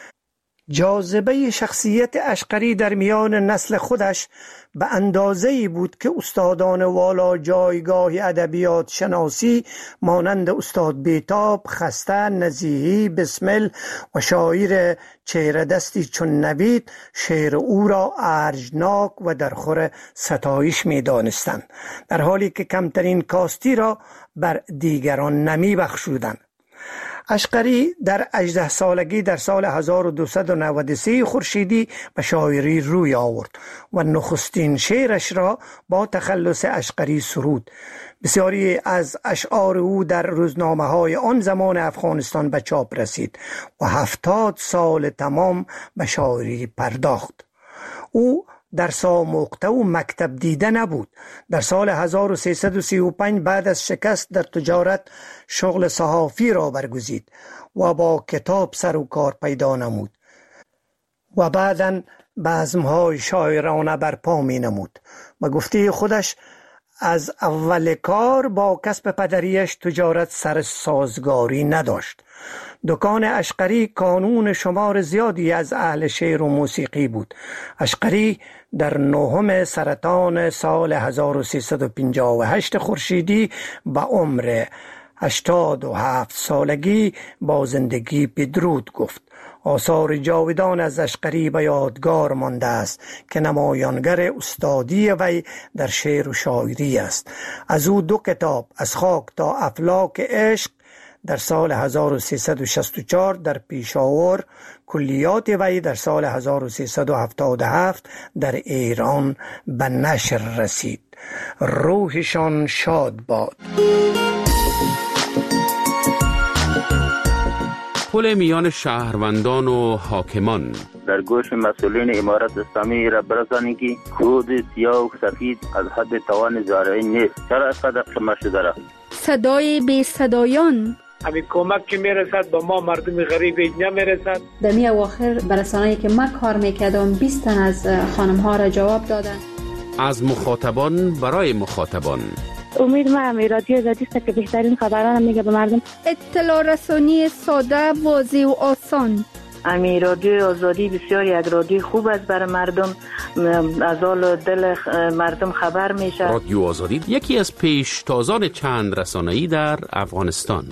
جاذبه شخصیت اشقری در میان نسل خودش به اندازه‌ای بود که استادان والا جایگاه ادبیات شناسی مانند استاد بیتاب، خسته، نزیهی، بسمل و شاعر چهره دستی چون نوید شعر او را ارجناک و در خور ستایش می دانستند، در حالی که کمترین کاستی را بر دیگران نمی بخشودند. اشقری در 18 سالگی در سال 1293 خورشیدی به شاعری روی آورد و نخستین شعرش را با تخلص اشقری سرود. بسیاری از اشعار او در روزنامه‌های آن زمان افغانستان به چاپ رسید و 70 سال تمام به شاعری پرداخت. او درس آموخته و مکتب دیده نبود. در سال 1335 بعد از شکست در تجارت شغل صحافی را برگزید و با کتاب سر و کار پیدا نمود و بعداً بزم‌های شاعرانه برپا می نمود. به گفته خودش از اول کار با کسب پدریش تجارت سر سازگاری نداشت. دکان اشقری کانون شمار زیادی از اهل شعر و موسیقی بود. اشقری در 9 سرطان سال 1358 خورشیدی به عمر 87 سالگی با زندگی بدرود گفت. آثار جاودان از اشقری به یادگار مانده است که نمایانگر استادی وی در شعر و شاعری است. از او 2 کتاب، از خاک تا افلاک عشق در سال 1364 در پیشاور، کلیات وی در سال 1377 در ایران به نشر رسید. روحشان شاد باد. پل میان شهروندان و حاکمان. در گوش مسئولین امارت اسلامی را برسانید که کود سیاه و سفید از حد توان زارعی نیست. چرا صدق شما شده را؟ صدای بی صدایان. همین کمک که میرسد با ما مردم غریب اینجا میرسد. در می اواخر برسانه‌ای که من کار میکردم 20 تن از خانم ها را جواب دادن. از مخاطبان برای مخاطبان. امید ما رادیو آزادی است که بهترین خبران میگه به مردم. اطلاع رسانی ساده، واضح و آسان. رادیو آزادی بسیار یک رادیو خوب است برای مردم، از حال دل مردم خبر میشه. رادیو آزادی یکی از پیشتازان چند رسانه‌ای در افغانستان.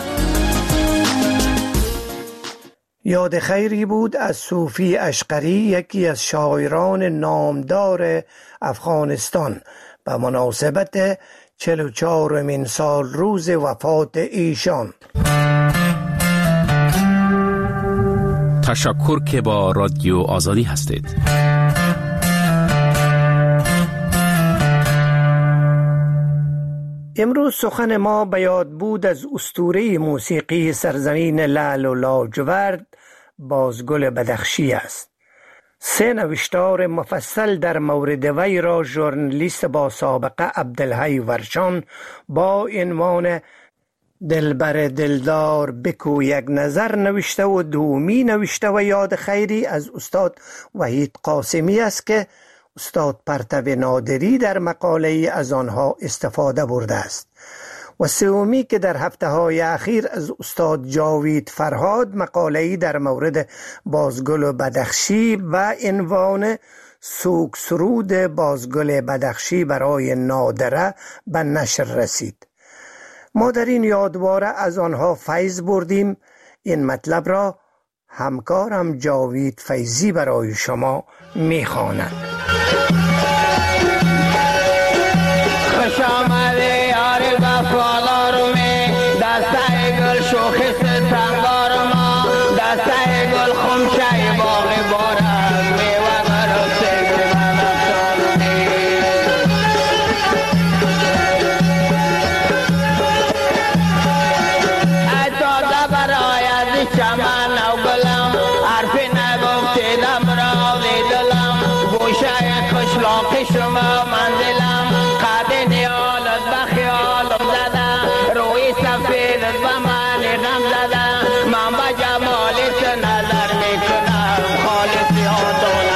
یاد خیری بود از صوفی اشقری، یکی از شاعران نامدار افغانستان، به مناسبت 44مین سال روز وفات ایشان. تشکر که با رادیو آزادی هستید. امروز سخن ما به یاد بود از اسطوره موسیقی سرزمین لعل و لاجورد، بازگل بدخشی است. 3 نوشتار مفصل در مورد وی را ژورنالیست با سابقه عبدالحی ورشان با عنوان دلبر دلدار بکو یک نظر نوشته و دومی نوشته و یاد خیری از استاد وحید قاسمی است که استاد پرتو نادری در مقاله از آنها استفاده برده است، و سومی که در هفته‌های اخیر از استاد جاوید فرهاد مقاله‌ای در مورد بازگل بدخشی و عنوان سوگ سرود بازگل بدخشی برای نادره به نشر رسید. ما در این یادواره از آنها فیض بردیم. این مطلب را همکارم جاوید فیضی برای شما می‌خواند. خوش آمده یار وفادار می، دسته گل شوخی ستمگار ما، دسته گل خمشه باغ بارد میوه برسه گل بدخشان می. اتاده برای از چمن و گلم، حرفی نگفتیدم را دلم، گوشه کشلاق شما منزلم، قد نیالت بخیالم زده، روی سفیدت به من غم زده، من به جمالت نظر میکنم، خالصی ها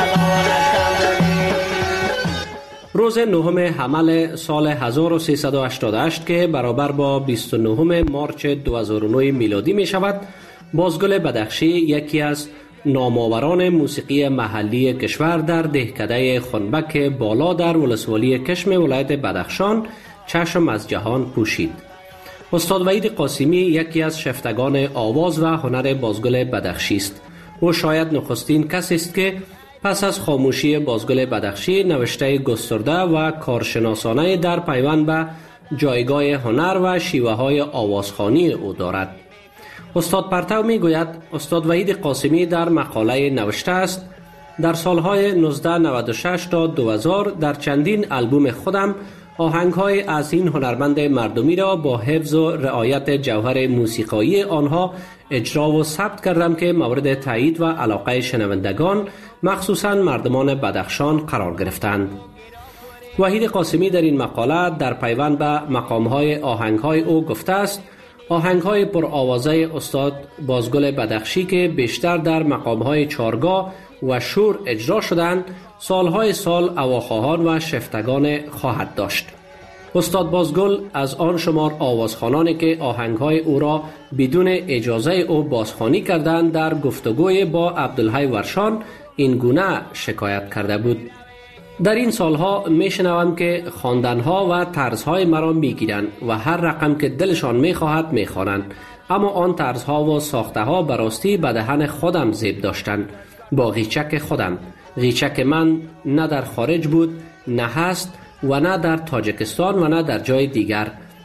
روز 9 حمل سال 1388 که برابر با 29 مارچ 2009 میلادی می شود، بازگل بدخشی یکی از نامآوران موسیقی محلی کشور در دهکده خنبک بالا در ولسوالی کشم ولایت بدخشان چشم از جهان پوشید. استاد وحید قاسمی یکی از شفتگان آواز و هنر بازگل بدخشی است. او شاید نخستین کسی است که پس از خاموشی بازگل بدخشی نوشته گسترده و کارشناسانه در پیوند به جایگاه هنر و شیوه های آوازخوانی او دارد. استاد پرتو می گوید استاد وحید قاسمی در مقاله نوشته است: در سالهای 1996 تا 2000 در چندین البوم خودم آهنگ‌های از این هنرمند مردمی را با حفظ و رعایت جوهر موسیقایی آنها اجرا و ثبت کردم که مورد تایید و علاقه شنوندگان مخصوصاً مردمان بدخشان قرار گرفتند. وحید قاسمی در این مقاله در پیوند به مقام‌های آهنگ‌های او گفته است: آهنگ‌های پرآوازه استاد بازگل بدخشی که بیشتر در مقام‌های چارگاه و شور اجرا شدند، سالهای سال اواخواهان و شفتگان خواهد داشت. استاد بازگل از آن شمار آوازخوانانی که آهنگ‌های او را بدون اجازه او بازخوانی کردند در گفتگوی با عبدالحی ورشان این گونه شکایت کرده بود: در این سالها میشنوم که خواندنها و طرزهای مرا میگیرند و هر رقم که دلشان میخواهد میخوانند، اما آن طرزها و ساخته‌ها براستی به دهن خودم زیب داشتند، با غیچک خودم. غیچک من نه در خارج بود، نه هست و نه در تاجیکستان و نه در جای دیگر.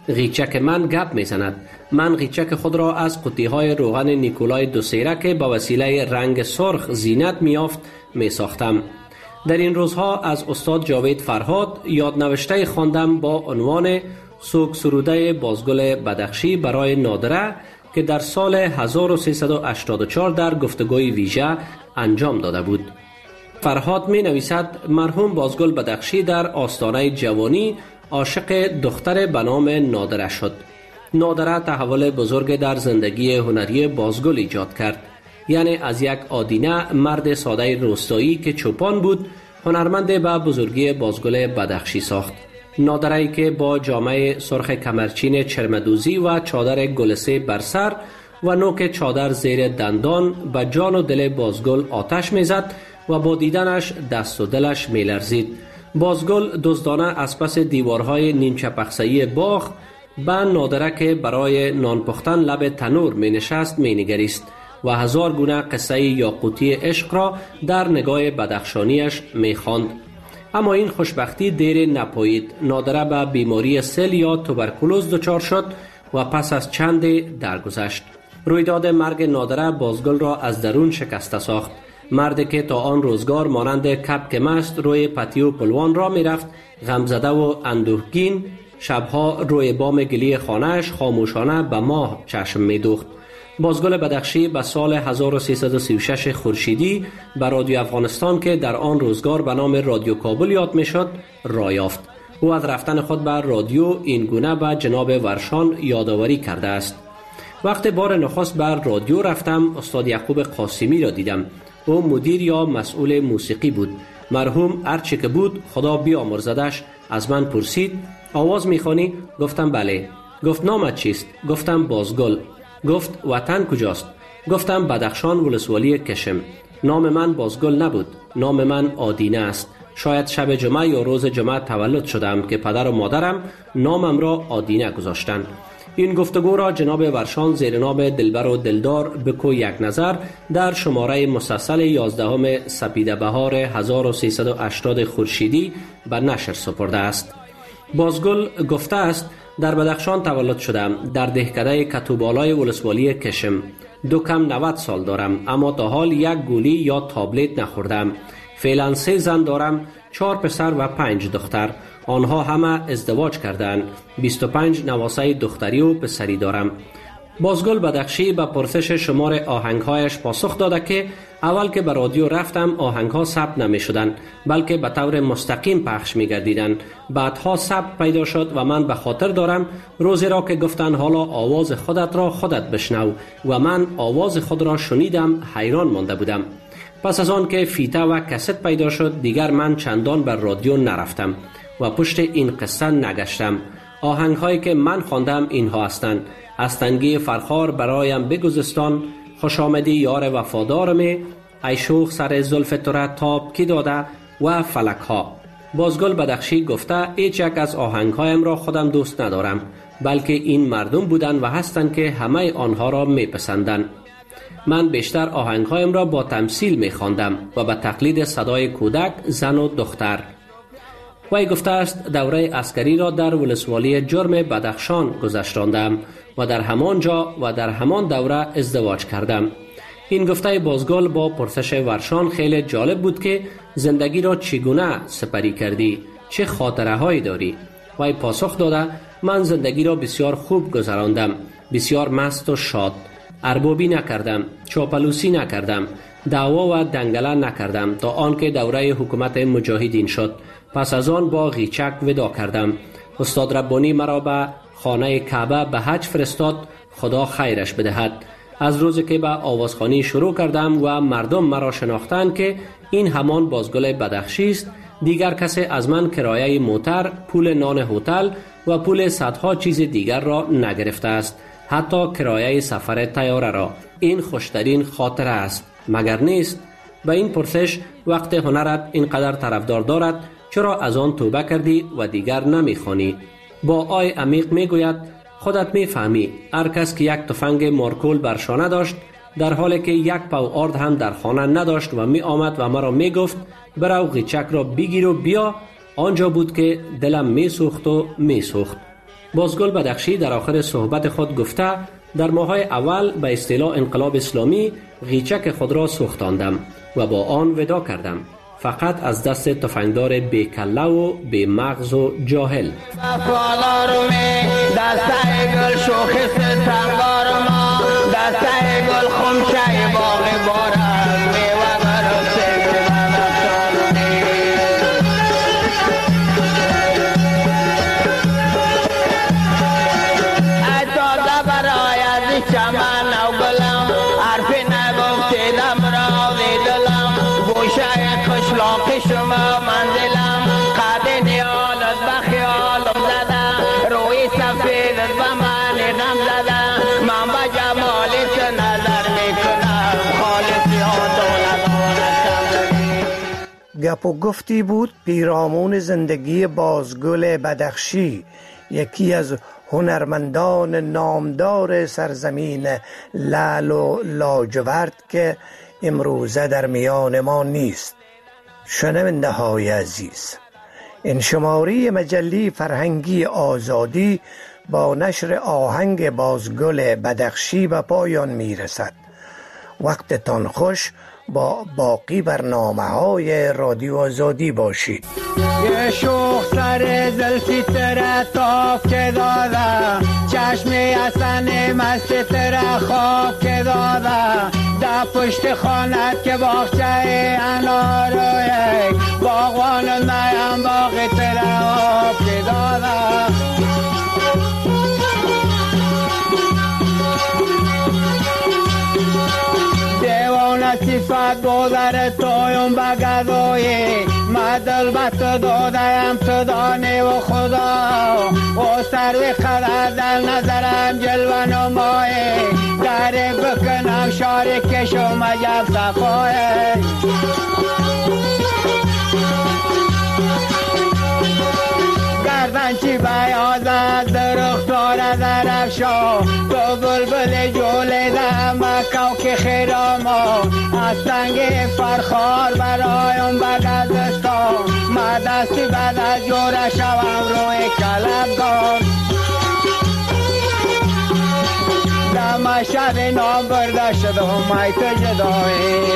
غیچک من گپ میزند. من غیچک خود را از قوطی‌های روغن نیکولای دوسیره که با وسیله رنگ سرخ زینت میافت میساختم. در این روزها از استاد جاوید فرهاد یادنوشته خواندم با عنوان سوگ سروده بازگل بدخشی برای نادره که در سال 1384 در گفتگوی ویژه انجام داده بود. فرهاد می نویسد مرحوم بازگل بدخشی در آستانه جوانی عاشق دختر به نام نادره شد. نادره تحول بزرگ در زندگی هنری بازگل ایجاد کرد. یعنی از یک آدینه مرد ساده روستایی که چوپان بود هنرمند به بزرگی بازگل بدخشی ساخت. نادره‌ای که با جامه سرخ کمرچین چرمدوزی و چادر گلسه بر سر و نوک چادر زیر دندان به جان و دل بازگل آتش میزد و با دیدنش دست و دلش میلرزید. بازگل دزدانه از پس دیوارهای نیمچه پخسه‌ای باغ به نادره که برای نان پختن لب تنور می نشست می نگریست و هزار گونه قصه یاقوتی عشق را در نگاه بدخشانیش می خواند. اما این خوشبختی دیر نپایید. نادره به بیماری سل یا توبرکولوز دچار شد و پس از چند درگذشت. رویداد مرگ نادره بازگل را از درون شکسته ساخت. مردی که تا آن روزگار مانند کپک مست روی پتیو پلوان را می رفت، غمزده و اندوهگین، شبها روی بام گلی خانهش خاموشانه به ماه چشم می دوخت. بازگل بدخشی به سال 1336 خورشیدی به رادیو افغانستان که در آن روزگار به نام رادیو کابل یاد می شد راه یافت. او از رفتن خود به رادیو این گونه به جناب ورشان یادآوری کرده است. وقتی بار نخست بر رادیو رفتم استاد یعقوب قاسمی را دیدم. او مدیر یا مسئول موسیقی بود. مرحوم هرچی که بود خدا بیامرزدش از من پرسید آواز میخوانی؟ گفتم بله. گفت نامت چیست؟ گفتم بازگل. گفت وطن کجاست؟ گفتم بدخشان ولسوالی کشم. نام من بازگل نبود، نام من آدینه است. شاید شب جمعه یا روز جمعه تولد شدم که پدر و مادرم نامم را آدینه گذاشتند. این گفتگو را جناب ورشان زیر نام دلبر و دلدار بکو یک نظر در شماره مسلسل 11 سپیده بهار 1380 خورشیدی به نشر سپرده است. بازگل گفته است در بدخشان تولد شدم، در دهکده کتوبالای ولسوالی کشم. 90 سال دارم اما تا حال یک گولی یا تابلت نخوردم. فعلا 3 زن دارم، 4 پسر و 5 دختر. آنها همه ازدواج کردند. 25 نواسه دختری و پسری دارم. بازگل بدخشی به پرسش شمار آهنگهایش پاسخ داده که اول که به رادیو رفتم آهنگها ثبت نمی شدن بلکه به طور مستقیم پخش می گردیدن. بعدها ثبت پیدا شد و من به خاطر دارم روزی را که گفتن حالا آواز خودت را خودت بشنو و من آواز خود را شنیدم حیران مانده بودم. پس از آن که فیته و کست پیدا شد دیگر من چندان بر رادیو نرفتم و پشت این قصه نگشتم. آهنگ هایی که من خواندم اینها هستند: از تنگی فرخار برایم بگذستان، خوش آمدی یار وفادارم، ای شوخ سر زلف تو را تاب کی داده و فلک ها. بازگل بدخشی گفته هیچ یک از آهنگ هایم را خودم دوست ندارم بلکه این مردم بودند و هستند که همه آنها را میپسندند. من بیشتر آهنگ هایم را با تمثیل میخواندم و به تقلید صدای کودک، زن و دختر. وی گفته است دوره عسکری را در ولسوالی جرم بدخشان گذشتاندم و در همان جا و در همان دوره ازدواج کردم. این گفته بازگل با پرسش ورشان خیلی جالب بود که زندگی را چگونه سپری کردی؟ چه خاطره هایی داری؟ وی پاسخ داده من زندگی را بسیار خوب گذراندم، بسیار مست و شاد. اربابی نکردم، چاپلوسی نکردم، دعوا و دنگله نکردم تا آنکه دوره حکومت مجاهدین شد. پس از آن با غیچک ودا کردم. استاد ربانی مرا به خانه کعبه به حج فرستاد، خدا خیرش بدهد. از روزی که به آوازخوانی شروع کردم و مردم مرا شناختند که این همان بازگل بدخشی است، دیگر کسی از من کرایه موتر، پول نان هتل و پول صدها چیز دیگر را نگرفته است، حتی کرایه سفر طیاره را. این خوشترین خاطره است، مگر نیست؟ به این پرسش وقت هنرت اینقدر طرفدار دارد چرا از آن توبه کردی و دیگر نمیخوانی؟ با آی عمیق میگوید خودت میفهمی هر کس که یک تفنگ مارکول بر شانه داشت در حالی که یک پاو آرد هم در خانه نداشت و می آمد و مرا میگفت برو غیچک را بگیر و بیا، آنجا بود که دلم میسوخت و میسوخت. بازگل بدخشی در آخر صحبت خود گفته در ماه‌های اول به اصطلاح انقلاب اسلامی غیچک خود را سوختاندم و با آن ودا کردم، فقط از دست تفنگدار بی کله و بی مغز و جاهل. گپ و گفتی بود پیرامون زندگی بازگل بدخشی، یکی از هنرمندان نامدار سرزمین لعل و لاجورد که امروزه در میان ما نیست. شنونده های عزیز، این شماره مجله فرهنگی آزادی با نشر آهنگ بازگل بدخشی به پایان می رسد. وقتتان خوش، با باقی برنامه‌های رادیو آزادی باشید. یه شوخ سر زلفی تره تاف که داده، چشمی حسن مست تره خواب که داده، در پشت خانت که باغچه اناروی، باغوان نیم باغ تره آب که داده. صفت بودر تویم بگذایی، مدل بط دادیم تو دانی و خدا، و سروی قدر در نظرم جلوه نمایی، دری بکنم شاری کشم عجب صفایی. گردنچی بیاز از درختار درفشا، تو بلبل جولیده مکو که خیراما، از سنگ فرخار برایم بگذستا، ما دستی بعد از جوره شوم روی کلبگار. در مشهد نام برده شدم ایت جدایی،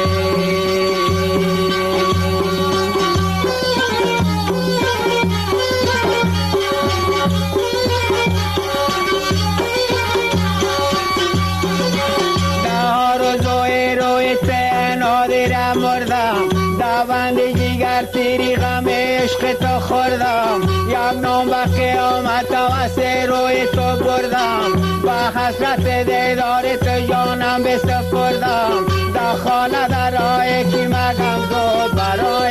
داوند جیگر تیری غم عشق تو خوردم، یک نام به قیامت و سه روی تو بردم، با حسرت دیدار تو جانم بسپردم، در خانه در راه کی مگم زود برای.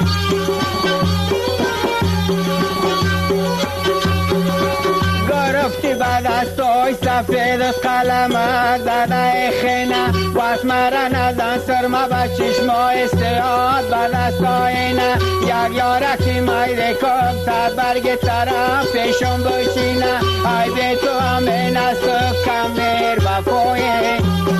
گرفتی بعد از توی سفید قلمت داده خینه، وقت مرا ندن سرما به چشما استعاد بعد از توینه، یک یارکی مایده کب تا برگ طرف پیشم بشینه، ای به تو همین از تو کم میر بپویه.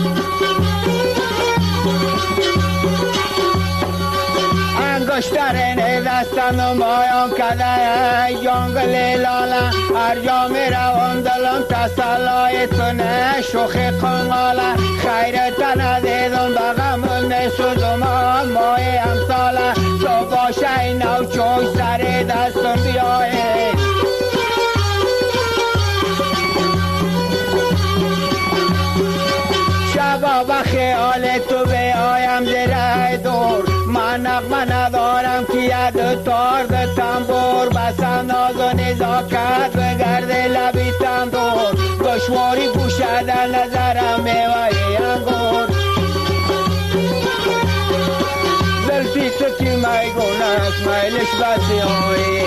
انگشترین دستم نمایم کده جنگل لاله، هر جا می روم دلم تسلای تو نه شوخ قنقاله، خیرت ندیدم بغمون نسودم مای امثاله، تو باشه نو چوش سر دستم بیایه. شبا به خیال تو بیایم زره دور، من نغمه ندارم که ید تار به تنبور، بسم ناز و نزاکت بگرد لبی تنبور، دشواری گوشه در نظرم میوه انگور. زلفی تو که میگونست میلش بسی آوی،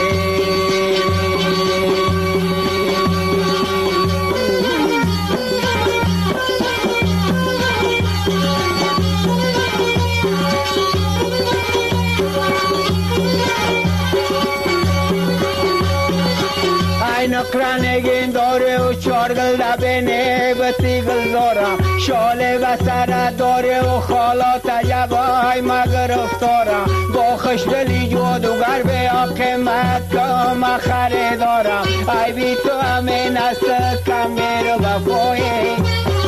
نقرانگین داره و چارگل دبینه بطی گل دارم، شاله و سر داره و خالات جبای مگرفتارم، با خشدلی جادوگر بر بیا قیمت کم خریدارم ای بی تو همین است کمیر و وفایی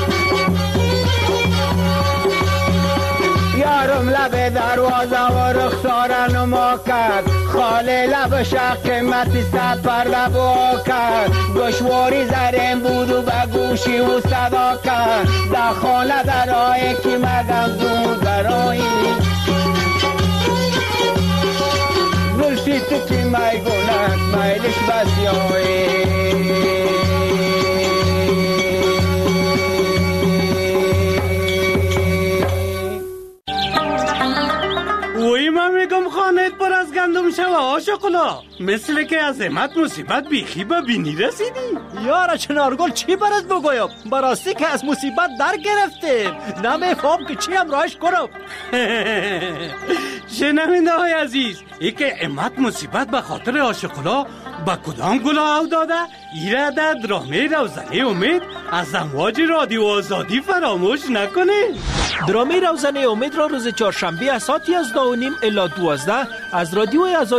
یارم لب دروازه و رخسار نما کرد خاله لب شق قیمتی سپر لبا کرد گوشواری زرین بود و به گوشی و صدا کرد در خانه در آیه که مگم دور برایی زلفی تو که میگونت میلش بسیاری وی من میگم خانهت پر از گندم شوه آشقلا مثل که از امت مصیبت بیخی به بینی رسیدی. یارا چنارگل چی برات بگویم براستی که از مصیبت در گرفتیم نمیفهم که چی هم راش کنم. شنمینده های عزیز ای که امت مصیبت به خاطر آشقلا با کدام گلا او داده ایره در درامه روزنه امید از امواج رادیو آزادی فراموش نکنه. درامه روزنه امید را روز چهارشنبه از ساعت 11:30 الی 12 از رادیو آزادی